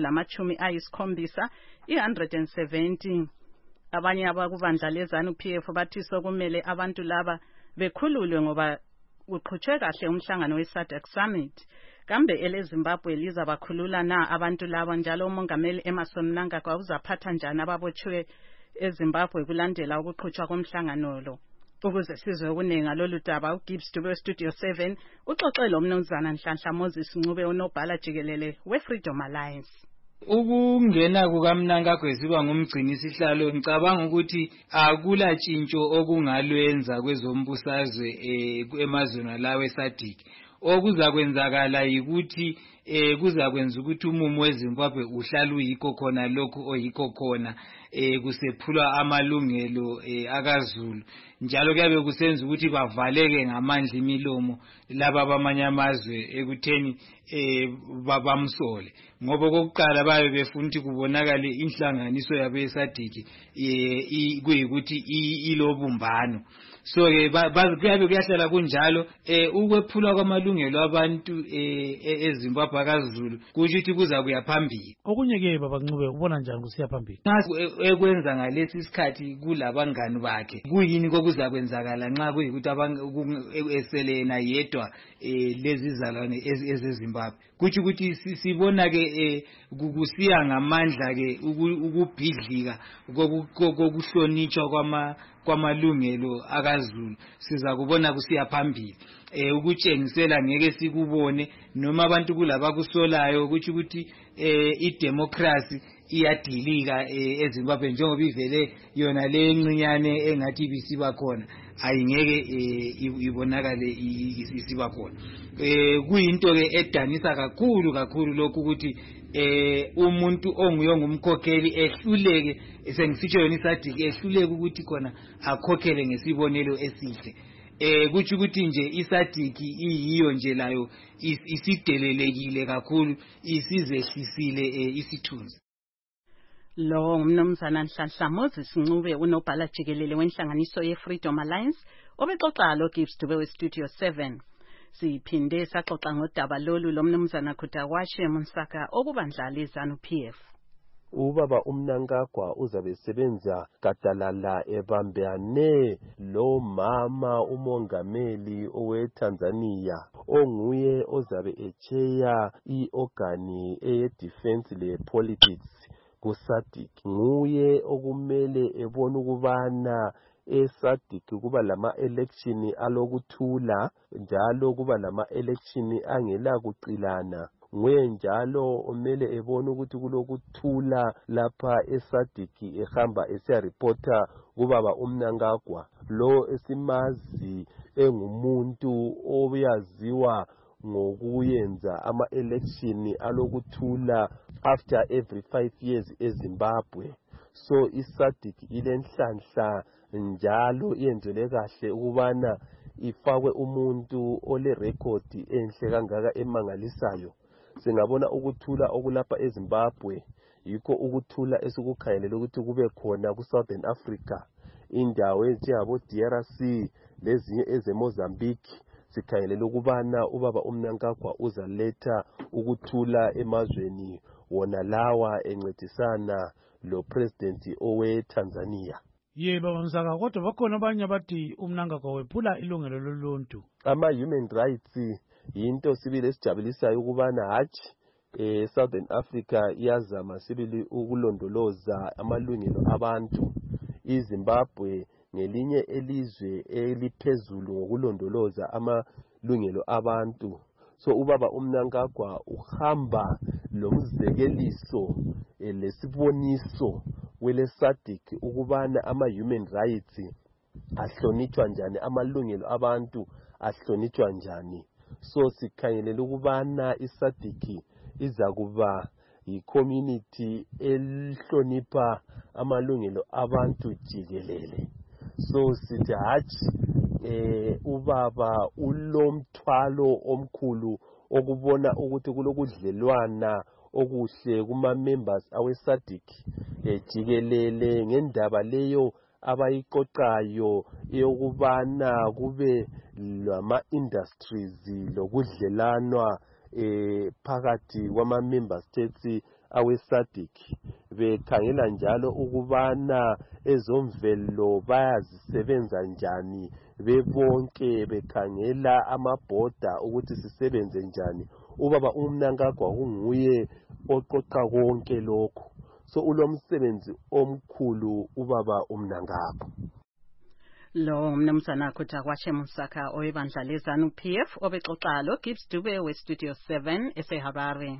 170. Abanye abakubandla lezanu PF bathi sokumele abantu laba bekhululwe ngoba kuqhutshwe kahle umhlangano we-SADC Summit. Kambe eleZimbabwe lizabakhulula na abantu laba njalo umongameli Emmerson Mnangagwa uzaphatha njani ababotshwe eZimbabwe kulandela ukuqhutshwa komhlangano lo? Ukuze sizwe okuningi ngalolu daba uGibbs Dube Studio 7 uxoxe lo mnumzana Nhlanhla Moses Ncube unobhala jikelele we-Freedom Alliance. Ukungena kukaMnangagwa esiba ngumgcini sihlalo ngicabanga ukuthi akula tshintsho okungalwenza kwezombusazwe emazweni lawe SADC. Okuzakwenzakala yikuthi kuzakwenza ukuthi umumo weZimbabwe uhlala uyikho khona lokho oyikho khona kusephula amalungelo akaZulu njalo kuyabe kusenza ukuthi bavaleke ngamandla imilomo laba bamanye amazwe ekutheni babamsole ngoba kokuqala babe befuna ukuthi kubonakale inhlanganiso yabe SADC kuyikuthi ilobumbano. So kuyabe kuyahlala kunjalo ukwephula kwamalungelo abantu eZimbabwe akaZulu kusho ukuthi kuza kuya phambili. Okunye ke baba Ncube ubona njani kusiya phambili? Ekwenza ngalesi isikhathi kulabangani bakhe kuyini kokuza kwenzakala nxa kuyikuthi eselena yedwa lezi zalwane ezeZimbabwe kuthi ukuthi sibona ke kusiya ngamandla ke ukubhidlika kokuhlonitshwa kwamalungelo akaZulu siza kubona kusiya phambili ukutshengisela ngeke sikubone noma abantu kulaba kusolayo ukuthi idemocracy iyadilika eZimbabwe njengoba ivele yona le encinyane engathi bisiba khona ayingeke ibonakale isiba khona kuyinto ke edanisa kakhulu lokhu ukuthi umuntu onguye ngumkhokheli ehluleke sengisitsho yona isadiki ehluleke ukuthi khona akhokhele ngesibonelo esihle kuthi ukuthi nje isadiki iyiyo nje layo isidelelekile kakhulu isizehlisile isithunzi. Lo ngumnumzana Nhlanhla Moses Ncube unobhala jikelele wenhlanganiso ye-Freedom Alliance obexoxa lo Gibbs Dube we-Studio 7. Siphinde saxoxa ngodaba lolu lomnumzana Khutawashe Munsaka okubandlala iZANU-PF. Ubaba uMnangagwa uzabe sebenza gadalala ebambane lo mama umongameli oweTanzania onguye ozabe echeya iorgani eye-defense le-politics kuSADC. Nguye okumele ebona ukubana eSADC kuba lama-election alokuthula njalo kuba lama-election angela kuqilana. Nguye njalo omele ebona ukuthi kulokuthula lapha eSADC ehamba esiyareporta kubaba uMnangagwa lo esimazi engumuntu oyaziwa ngokuyenza ama-election alokuthula after every 5 years eZimbabwe. So iSADC ilenhlanhla njalo iyenzele kahle ukubana ifakwe umuntu ole record enhle kangaka emangalisayo. Singabona ukuthula okulapha eZimbabwe yikho ukuthula esikukhangelele ukuthi kube khona kuSouthern Africa, indawo ezinjengabo DRC lezinye ezeMozambique. Sikhangelele ukubana ubaba uMnangagwa uzaletha ukuthula emazweni wona lawa encedisana lo president oweTanzania. Baba Msaka, kodwa bakhona abanye abathi uMnangagwa wephula ilungelo loluntu. Ama-human rights yinto sibili esijabulisayo ukubana hatshi Southern Africa iyazama sibili ukulondoloza amalungelo abantu. iZimbabwe ngelinye elizwe eliphezulu ngokulondoloza amalungelo abantu. So ubaba uMnangagwa uhamba lomzekeliso lesiboniso wele SADC ukubana ama-human rights ahlonitshwa njani, amalungelo abantu ahlonitshwa njani. So sikhangelela ukubana iSADC izakuba yi-community elihlonipha amalungelo abantu jikelele. So sithi hatshi ubaba ulomthwalo omkhulu okubona ukuthi kulokudlelwana okuhle kuma-members awe-SADC jikelele ngendaba leyo abayiqoqayo eyokubana kube lama-industries lokudlelanwa phakathi kwama-member states awe-SADC. Bekhangela njalo ukubana ezomvelo bayazisebenza njani bebonke, bekhangela amabhoda ukuthi sisebenze njani. Ubaba uMnangagwa unguye oqoqa konke lokho. So ulomsebenzi omkhulu ubaba uMnangagwa. Lo mnumzana Khutawashe Munsaka oyebandla leZANU-PF obexoxa lo Gibbs Dube we-Studio 7 eseHarare.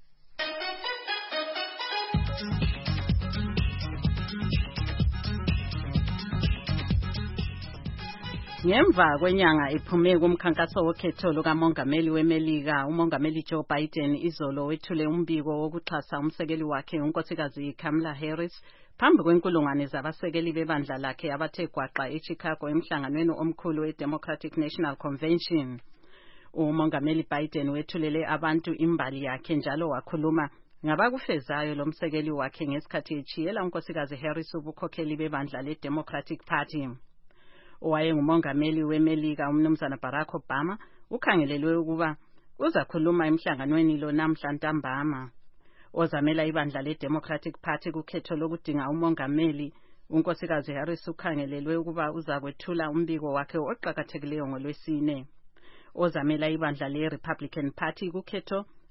Ngemva kwenyanga iphume kumkhankaso wokhetho lukamongameli weMelika, umongameli Joe Biden izolo wethule umbiko wokuxhasa umsekeli wakhe unkosikazi Kamala Harris phambi kwenkulungwane zabasekeli bebandla lakhe abathe gwaqa eChicago emhlanganweni omkhulu weDemocratic National Convention. Umongameli Biden wethulele abantu imbali yakhe njalo wakhuluma ngabakufezayo lomsekeli wakhe ngesikhathi echiyela unkosikazi Harris ubukhokheli bebandla leDemocratic Party. Owayengumongameli weMelika umnumzana Barack Obama ukhangelelwe ukuba uzakhuluma emhlanganweni lo namhla ntambama. Ozamela ibandla leDemocratic Party kukhetho lokudinga umongameli unkosikazi Harris ukhangelelwe ukuba uzakwethula umbiko wakhe oqhakathekileyo ngoLwesine. Ozamela ibandla leRepublican Party kukhetho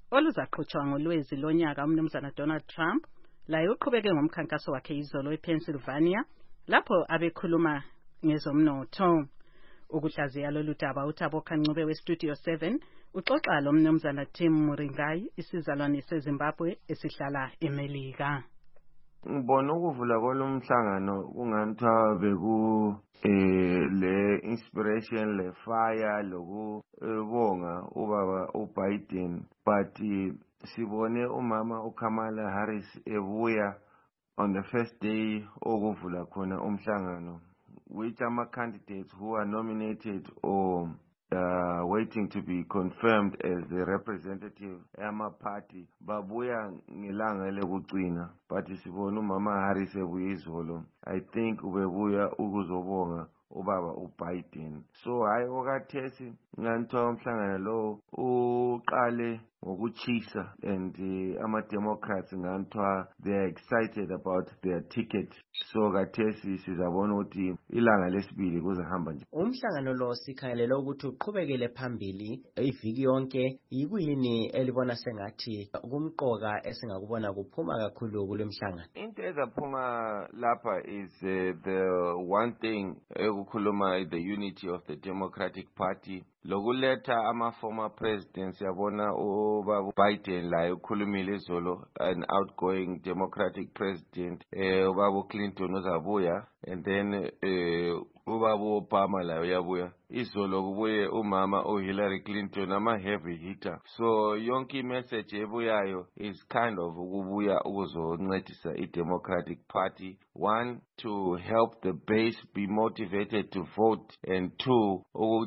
oluzaqhutshwa ngolwezi lonyaka umnumzana Donald Trump laye uqhubeke ngomkhankaso wakhe izolo ePennsylvania lapho abekhuluma ngezomnotho. Ukuhlaziya lolu daba uThabo Kancube weStudio 7 uxoxa lo mnumzana Tim Muringai isizalwane seZimbabwe esihlala eMelika. Ngibona ukuvula kolumhlangano kungathiwa beku le inspiration le fire lokubonga ubaba uBiden, but sibone umama uKamala Harris ebuya on the first day okuvula khona umhlangano, which ama-candidates who are nominated or waiting to be confirmed as the representative ama-party babuya ngelanga lekucina, but sibona umama Harris ebuya izolo. I think ubebuya ukuzobonga ubaba uBiden. So hayi okathesi nganthiwa umhlangano lo uqale ngokuchisa, and ama-Democrats nganthiwa they are excited about their ticket. So kathesi sizabona ukuthi ilanga lesibili kuzahamba nje. Umhlangano lo sikhangelela ukuthi uqhubekele phambili iviki yonke. Yikuyini elibona sengathi kumqoka esingakubona kuphuma kakhulu kule mhlangano? Into ezaphuma lapha is the one thing ekukhuluma the unity of the Democratic Party. Lokuletha ama-former presidents yabona ubaba Biden la ukhulumile izolo, an outgoing Democratic president, ubaba Clinton uzabuya, and then ubaba Obama la uyabuya. Izolo kubuye umama Hillary Clinton, ama-heavy hitter. So yonke message ebuyayo is kind of ukubuya ukuzoncedisa i-Democratic Party. One, to help the base be motivated to vote, and two,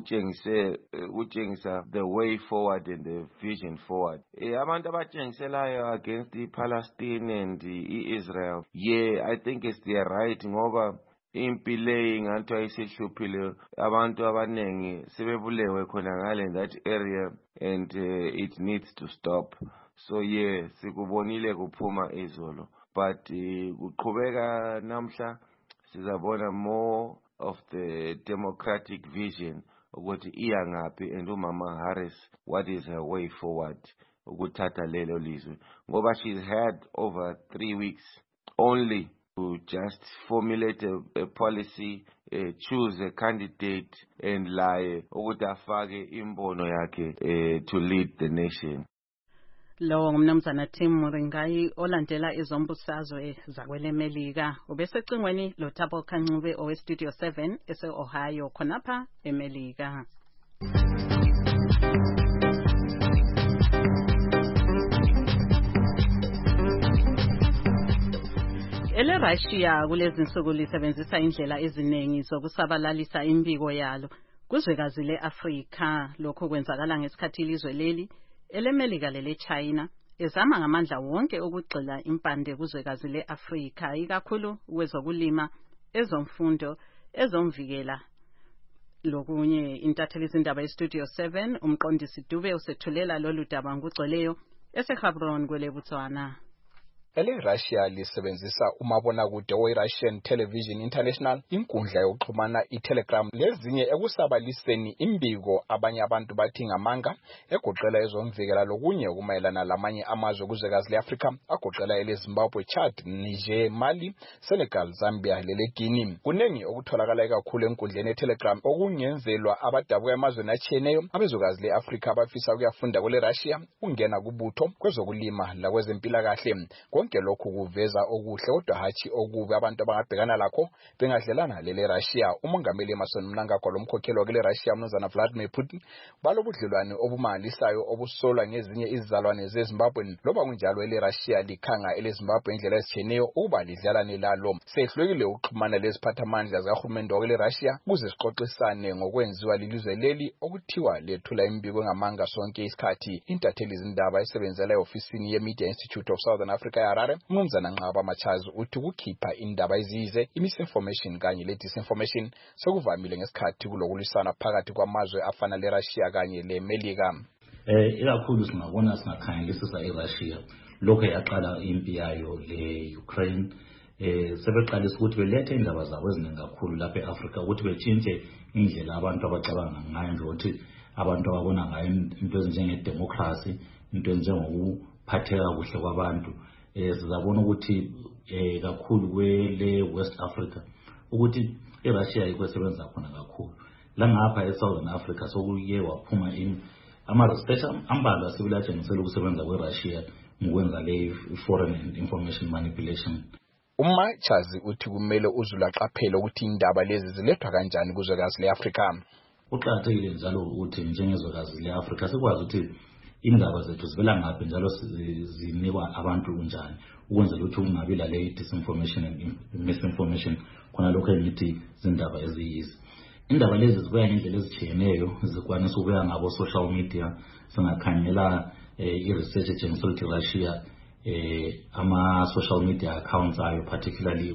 ukutshengisa the way forward and the vision forward. Abantu abatshengiselayo against Palestine and Israel, yeah, I think it's their right ngoba impile nganthiwa isihluphile, abantu abanengi sebebulewe khona ngale in that area, and it needs to stop. So yeah, sikubonile kuphuma izolo, but kuqhubeka namhla sizabona more of the Democratic vision ukuthi iya ngaphi, and umama Harris, what is her way forward ukuthatha lelo lizwe, ngoba she's had over 3 weeks only to just formulate a policy, choose a candidate, and lie ukuthi afake imbono yakhe to lead the nation. Lo ngumnumzana Tim Muringai olandela izombusazwe zakwele Melika. Ubesecingweni lo Thabo Kancube oweStudio 7 ese-Ohio khonapha eMelika. EleRussia kulezi nsuku lisebenzisa indlela eziningi zokusabalalisa imbiko yalo kuzwekazi le-Afrika. Lokho kwenzakala ngesikhathi ilizwe leli eleMelika lele-China ezama ngamandla wonke ukugxila impande kuzwekazi le-Afrika, ikakhulu kwezokulima, ezomfundo, ezomvikela lokunye. Intatheli izindaba yeStudio 7 umqondisi Dube usethulela lolu daba ngugcweleyo eseGaborone kwele Botswana. EleRussia lisebenzisa umabonakude we-Russian Television International, inkundla yokuxhumana iTelegram, lezinye ekusabaliseni imbiko abanye abantu bathi ngamanga egoqela ezomvikela lokunye ukumayelana lamanye amazwe kuzwekazi le-Afrika agoqela eleZimbabwe, Chad, Niger, Mali, Senegal, Zambia leleGuinea. Kunengi okutholakala kakhulu enkundleni yeTelegram okungenzelwa abadabuka emazweni atshiyeneyo abezwekazi le-Afrika abafisa ukuyafunda kwele-Russia, ungena kubutho kwezokulima lakwezempilakahle. Konke lokhu kuveza okuhle kodwa hatshi okubi abantu abangabhekana lakho bengadlelana lele-Russia. Umongameli Emmerson Mnangagwa lomkhokheli wakele-Russia umnumzana Vladimir Putin balobudlelwane obumangalisayo obusolwa ngezinye izizalwane zeZimbabwe. Loba kunjalo ele-Russia likhanga eleZimbabwe indlela ezitshiyeneyo ukuba lidlalane lalo. Sehlulekile ukuxhumana leziphathamandla zikahulumende wakele-Russia ukuze sixoxisane ngokwenziwa lilizwe leli okuthiwa lethula imbiko ngamanga sonke isikhathi. Intatheli izindaba esebenzela e-ofisini ye-Media Institute of Southern Africa Harare, umnumzana Nqaba Machazi uthi ukukhipha indaba eziyize, imisinformation kanye le-disinformation sekuvamile ngesikhathi kulokulisana phakathi kwamazwe afana le-Russia kanye le-Melika. Ikakhulu singabona singakhangelisisa e-Russia lokho yaqala impi yayo le-Ukraine, sebeqalisa ukuthi belethe indaba zabo eziningi kakhulu lapha e-Afrika ukuthi betshintshe indlela abantu abacabanga ngayo nje, ukuthi abantu ababona ngayo into ezinjenge-democracy into njengokuphatheka kuhle kwabantu. Sizabona ukuthi kakhulu kwele West Africa ukuthi iRussia ikwesebenza khona kakhulu. La ngapha eSouthern Africa sokuye waphuma ama-research ambalwa asibili atshengisela ukusebenza kweRussia ngokwenza le foreign information manipulation. Chazi uthi kumele uzulu aqaphele ukuthi indaba lezi zilethwa kanjani kuzwekazi le-Afrika. Kuqakathekile njalo ukuthi njengezwekazi le-Afrika sikwazi ukuthi indaba zethu zivela ngaphi njalo zinikwa abantu kunjani ukwenzela ukuthi kungabi lale disinformation and misinformation khona lokho engithi zindaba eziyizi. Indaba lezi zibuya ngendlela ezitshiyeneyo, zikwanisa ukuya ngabo social media, singakhangela i-research etshengisela ukuthi Russia ama-social media accounts ayo particularly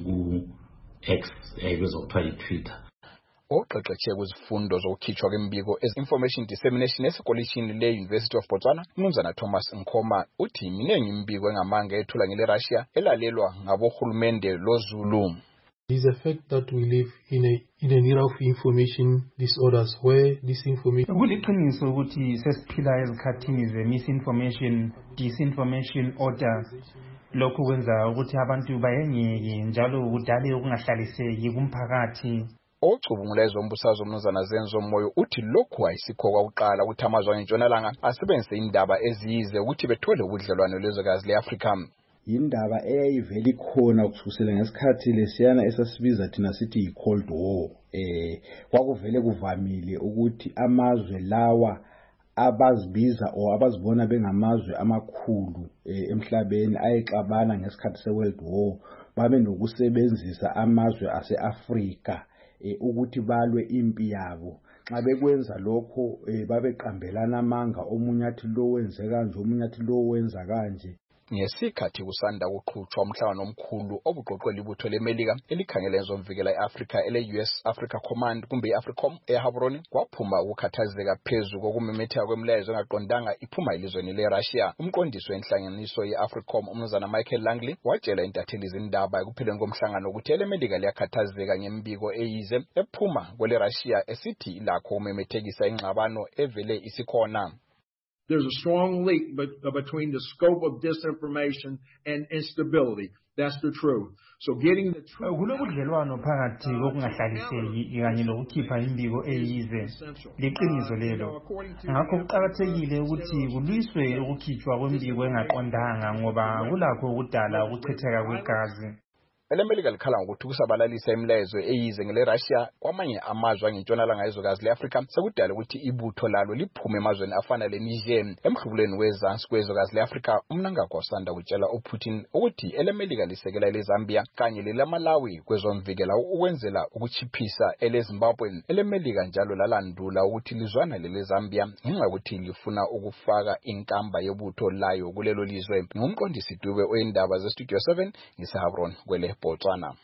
ku-X ebizwa kuthiwa yi-Twitter. Oqeqeshe kuzifundo zokukhitshwa kwembiko information dissemination esikolishini le-University of Botswana, Mnumzana Thomas Nkoma uthi miningi imbiko engamanga ethula ngele Russia elalelwa ngabohulumende loZulu. It is a fact that we live in an era of information disorders where disinformation. Kuliqiniso ukuthi sesiphila ezikhathini ze-misinformation, disinformation orders. Lokhu kwenza ukuthi abantu bayengeke njalo kudale ukungahlaliseki kumphakathi. Ocubungula ezombusazwe Mnumzana Zenzo Moyo uthi lokhu ayisikho kwakuqala ukuthi amazwe eNtshonalanga asebenzise indaba eziyize ukuthi bethole ubudlelwano lwezwekazi le-Afrika. Indaba eyayivela ikhona kusukela ngesikhathi lesiyana esasibiza thina sithi yi-Cold War. Kwakuvele kuvamile ukuthi amazwe lawa abazibiza abazibona bengamazwe amakhulu emhlabeni ayexabana ngesikhathi se-World War babe nokusebenzisa amazwe ase-Afrika ukuthi balwe impi yabo. Xa bekwenza lokho babeqambelana amanga, omunye athi lo wenze kanje, omunye athi lo wenza kanje. Ngesikhathi kusanda kuqhutshwa umhlangano omkhulu obuqoqwela ibutho leMelika elikhangela ezomvikela e-Afrika ele-US Africa Command kumbe i-AFRICOM eHaburoni, kwaphuma ukukhathazeka phezu kokumemetheka kwemilayezo engaqondanga iphuma elizweni le-Russia. Umqondisi wenhlanganiso ye-AFRICOM Mnumzana Michael Langley watshela intatheli izindaba ekupheleni komhlangano ukuthi eleMelika liyakhathazeka ngembiko eyize ephuma kwele-Russia esithi ilakho umemethekisa ingxabano evele isikhona. There's a strong link between the scope of disinformation and instability. That's the truth. So getting the truth. Kulobudlelwano phakathi kokungahlaliseki kanye nokukhipha imbiko eyize liqiniso lelo. Ngakho kuqakathekile ukuthi kulwiswe ukukhitshwa kwembiko engaqondanga ngoba kulakho ukudala ukuchitheka kwegazi. eleMelika likhala ngokuthi ukusabalalisa imilayezo eyize ngele-Russia kwamanye amazwe angentshonalanga yezwekazi le-Afrika sekudala ukuthi ibutho lalo liphume emazweni afana le-Niger. Emhlubulweni wezansi kwezwekazi le-Afrika uMnangagwa usanda kutshela uPutin ukuthi eleMelika lisekela ele-Zambia kanye lelaMalawi kwezomvikela ukwenzela ukuchiphisa ele-Zimbabwe. eleMelika njalo lalandula ukuthi lizwana lele-Zambia ngenxa yokuthi lifuna ukufaka inkamba yebutho layo kulelo lizwe. Ngumqondisi Dube oyindaba zeStudio 7 ngiseHaburoni kwele Botswana.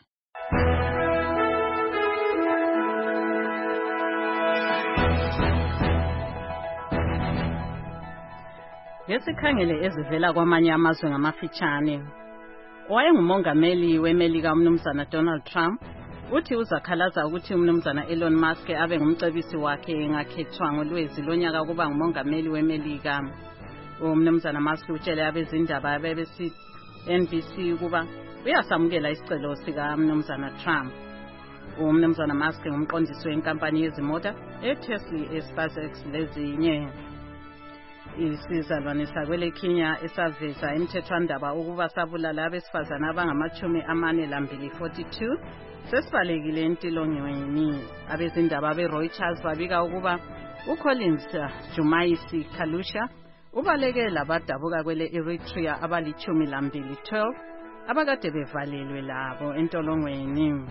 Ngesikhangele ezivela kwamanye amazwe ngamafitshane. Owayengumongameli weMelika uMnumzana Donald Trump uthi uzakhalaza ukuthi uMnumzana Elon Musk abe ngumcebisi wakhe engakhethwa ngolwezi lonyaka kuba ngumongameli weMelika. uMnumzana Musk utshele abezindaba BBC NBC ukuba uyasamukela isicelo sika Mnumzana Trump. uMnumzana Musk ngumqondisi wenkampani yezimota eTesla, SpaceX lezinye. Isizalwane sakwele Kenya esaveza imthethwandaba ukuba sabulala abesifazana abangama-42 sesibalekile entilongweni. Abezindaba beReuters babika ukuba uCollins Jumaisi Kalusha ubaleke labadabuka kwele Eritrea abali-12 abakade bevalelwe labo entolongweni.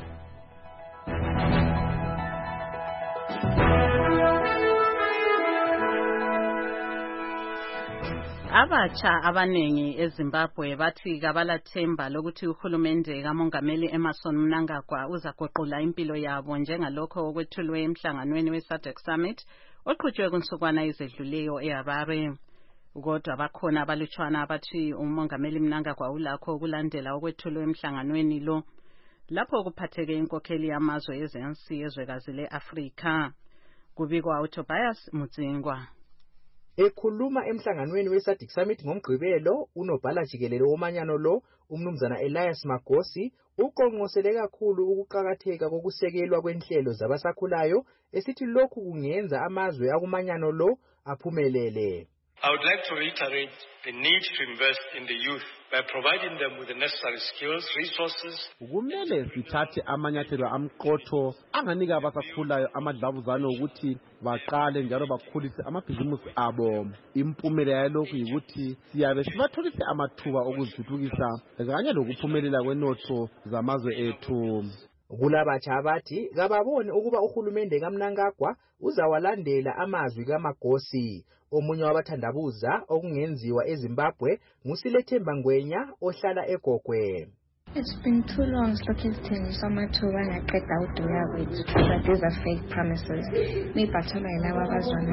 Abatsha abanengi eZimbabwe bathi kabalathemba lokuthi uhulumende kamongameli Emmerson Mnangagwa uzagoqula impilo yabo njengalokho okwethulwe emhlanganweni weSADC Summit oqhutshwe kunsukwana ezedluleyo eHarare. Kodwa bakhona abalutshwana abathi umongameli Mnangagwa ulakho ukulandela okwethulwe emhlanganweni lo lapho kuphatheke inkokheli yamazwe ezansi ezwekazi le-Afrika. Kubikwa uTobias Mutsingwa. Ekhuluma emhlanganweni we-SADC Summit ngoMgqibelo, unobhala jikelele womanyano lo, umnumzana Elias Magosi, uqongqosele kakhulu ukuqhakatheka kokusekelwa kwenhlelo zabasakhulayo, esithi lokhu kungenza amazwe akumanyano lo aphumelele. I would like to reiterate the need to invest in the youth by providing them with the necessary skills, resources. Kumele sithathe amanyathelo amqotho anganika abasakhulayo amadlavuzane ukuthi baqale njalo bakhulise amabhizimusi abo. Impumela yalokhu yikuthi siyabe sibatholise amathuba okuzithuthukisa kanye lokuphumelela kwenotho zamazwe ethu. Kulabatsha abathi kababone ukuba uhulumende kaMnangagwa uzawalandela amazwi kaMagosi. Omunye wabathandabuza okungenziwa eZimbabwe nguSilethemba Ngwenya ohlala eGogwe. It's been too long sithengiswa amathuba angaqeda uduya kwethu, but these are fake promises. Nibhathelwa yilaba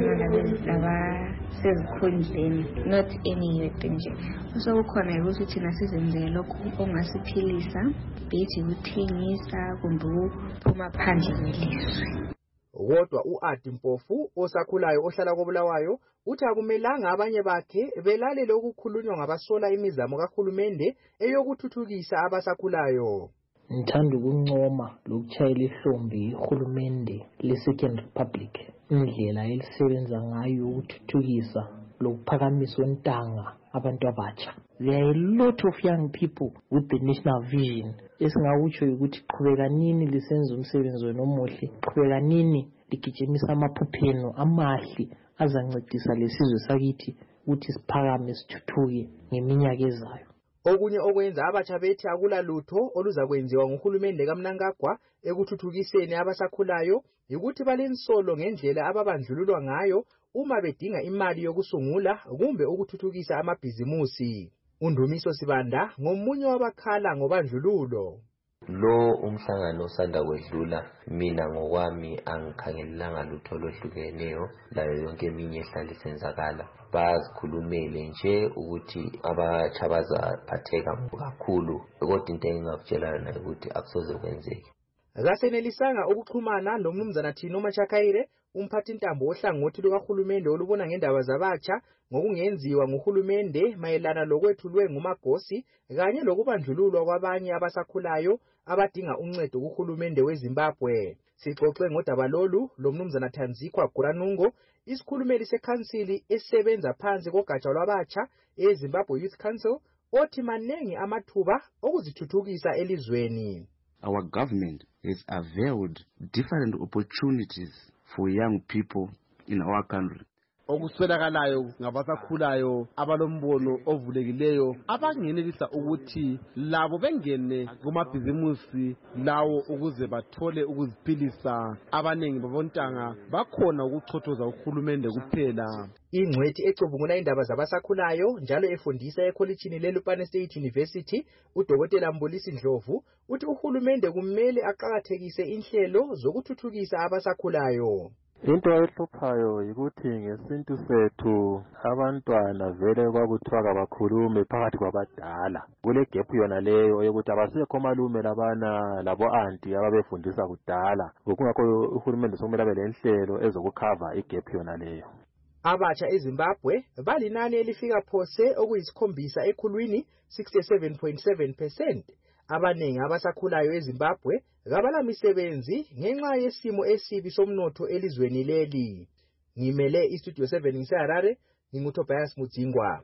abazwana sezikhundleni, not any youth nje. So kukhona ukuthi thina sizenzele lokhu ongasiphilisa, bethi ukuthengisa kumbe ukuphuma phandle kwelizwe. Kodwa uAdi Mpofu osakhulayo ohlala koBulawayo uthi akumelanga abanye bakhe belalele ukukhulunywa ngabasola imizamo kahulumende eyokuthuthukisa abasakhulayo. Ngithanda ukuncoma lokutshayela ihlombe ihulumende le-Second Republic indlela elisebenza ngayo ukuthuthukisa lokuphakamisa ontanga abantu abatsha. There are a lot of young people with the national vision. Esingawutsho ukuthi qhubeka lisenza umsebenzi wenu omuhle, qhubeka ligijimisa amaphupheno amahle azancedisa lesizwe sakithi ukuthi siphakame sithuthuke ngeminyaka ezayo. Okunye okwenza abatsha bethi akula lutho oluzakwenziwa nguhulumende kaMnangagwa ekuthuthukiseni abasakhulayo ukuthi balensolo ngendlela ababandlululwa ngayo uma bedinga imali yokusungula kumbe ukuthuthukisa amabhizimusi. uNdumiso Sibanda ngomunye wabakhala ngobandlululo. Lo umhlangano osanda kwedlula mina ngokwami angikhangelelanga lutho lohlukeneyo layo yonke eminye ehlala isenzakala. Bazikhulumele nje ukuthi abatsha bazaphatheka kakhulu, kodwa into engingakutshela nayo ukuthi akusoze kwenzeke. Akasenelisanga ukuxhumana nomnumzana Thino Machakaire, umphathi ntambo ohlangothi lukahulumende olubona ngendaba zabatsha ngokungenziwa nguhulumende mayelana lokwethulwe nguMagosi kanye lokubandlululwa kwabanye abasakhulayo abadinga uncedo kuhulumende weZimbabwe. Sixoxe ngodaba lolu lomnumzana Tanzikwa Guranungo, isikhulumeli sekhansili esebenza phansi kogatsha lwabatsha eZimbabwe Youth Council, othi manengi amathuba okuzithuthukisa elizweni. Our government has availed different opportunities for young people in our country. Okuswelakalayo ngabasakhulayo abalombono ovulekileyo abangenelisa ukuthi labo bengene kumabhizimusi lawo ukuze bathole ukuziphilisa. Abanengi babontanga bakhona ukuchothoza uhulumende kuphela. Ingcwethi ecubungula indaba zabasakhulayo njalo efundisa ekholejini leLupane State University, uDokotela Mbulisi Ndlovu uthi uhulumende kumele aqhakathekise inhlelo zokuthuthukisa abasakhulayo. Into ehluphayo yikuthi ngesintu sethu abantwana vele kwakuthiwa kabakhulume phakathi kwabadala. Kule gap yona leyo yokuthi abasekho malume labana labo aunty ababefundisa kudala. Ngakho uhulumende sokumele abe lenhlelo ezokukhava igap yona leyo. Abatsha eZimbabwe balinani elifika phose okuyisikhombisa ekhulwini 67.7%. Abanengi abasakhulayo eZimbabwe kabala misebenzi ngenxa yesimo esibi somnotho elizweni leli. Ngimele iStudio 7 ngiseHarare, nginguTobias Mudzingwa.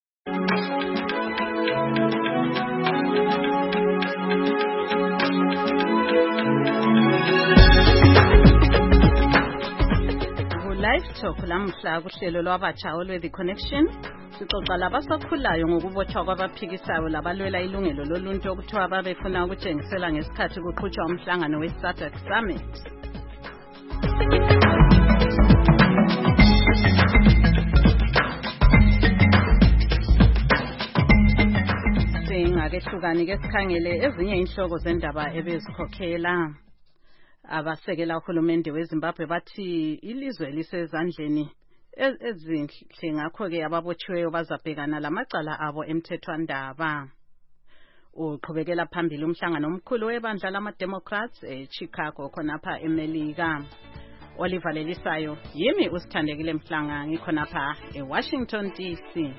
Live Talk lamhla kuhlelo lwabatsha olwe-The Connection. Sixoxa labasakhulayo ngokubotshwa kwabaphikisayo labalwela ilungelo loluntu okuthiwa babefuna ukutshengisela ngesikhathi kuqhutshwa umhlangano we-SADC Summit. Singakehlukani ke sikhangele ezinye inhloko zendaba ebezikhokhela. Abasekela uhulumende weZimbabwe bathi ilizwe lisezandleni ezinhle, ngakho-ke ababotshiweyo bazabhekana lamacala abo emthethwandaba. Uqhubekela phambili umhlangano omkhulu webandla lama-Democrats eChicago khonapha eMelika. olivalelisayo yimi uSithandekile Mhlanga ngikhonapha eWashington DC.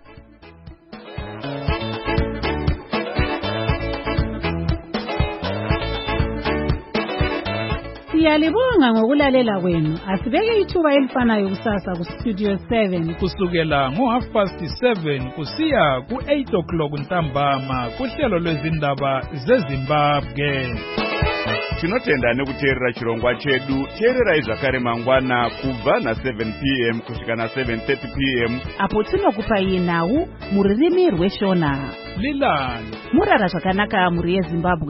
Siyalibonga ngokulalela kwenu. Asibeke ithuba elifanayo kusasa ku Studio 7 kusukela ngo7:30 kusiya ku8 ntambama kuhlelo lwezindaba zeZimbabwe. Tinotenda nekuteerera chirongwa chedu. Teerera zvakare mangwana kubva na7 p.m. kusvika na7:30 p.m. apo tinokupa nhau muririmi rweshona. Lilani murara zvakanaka muri yeZimbabwe.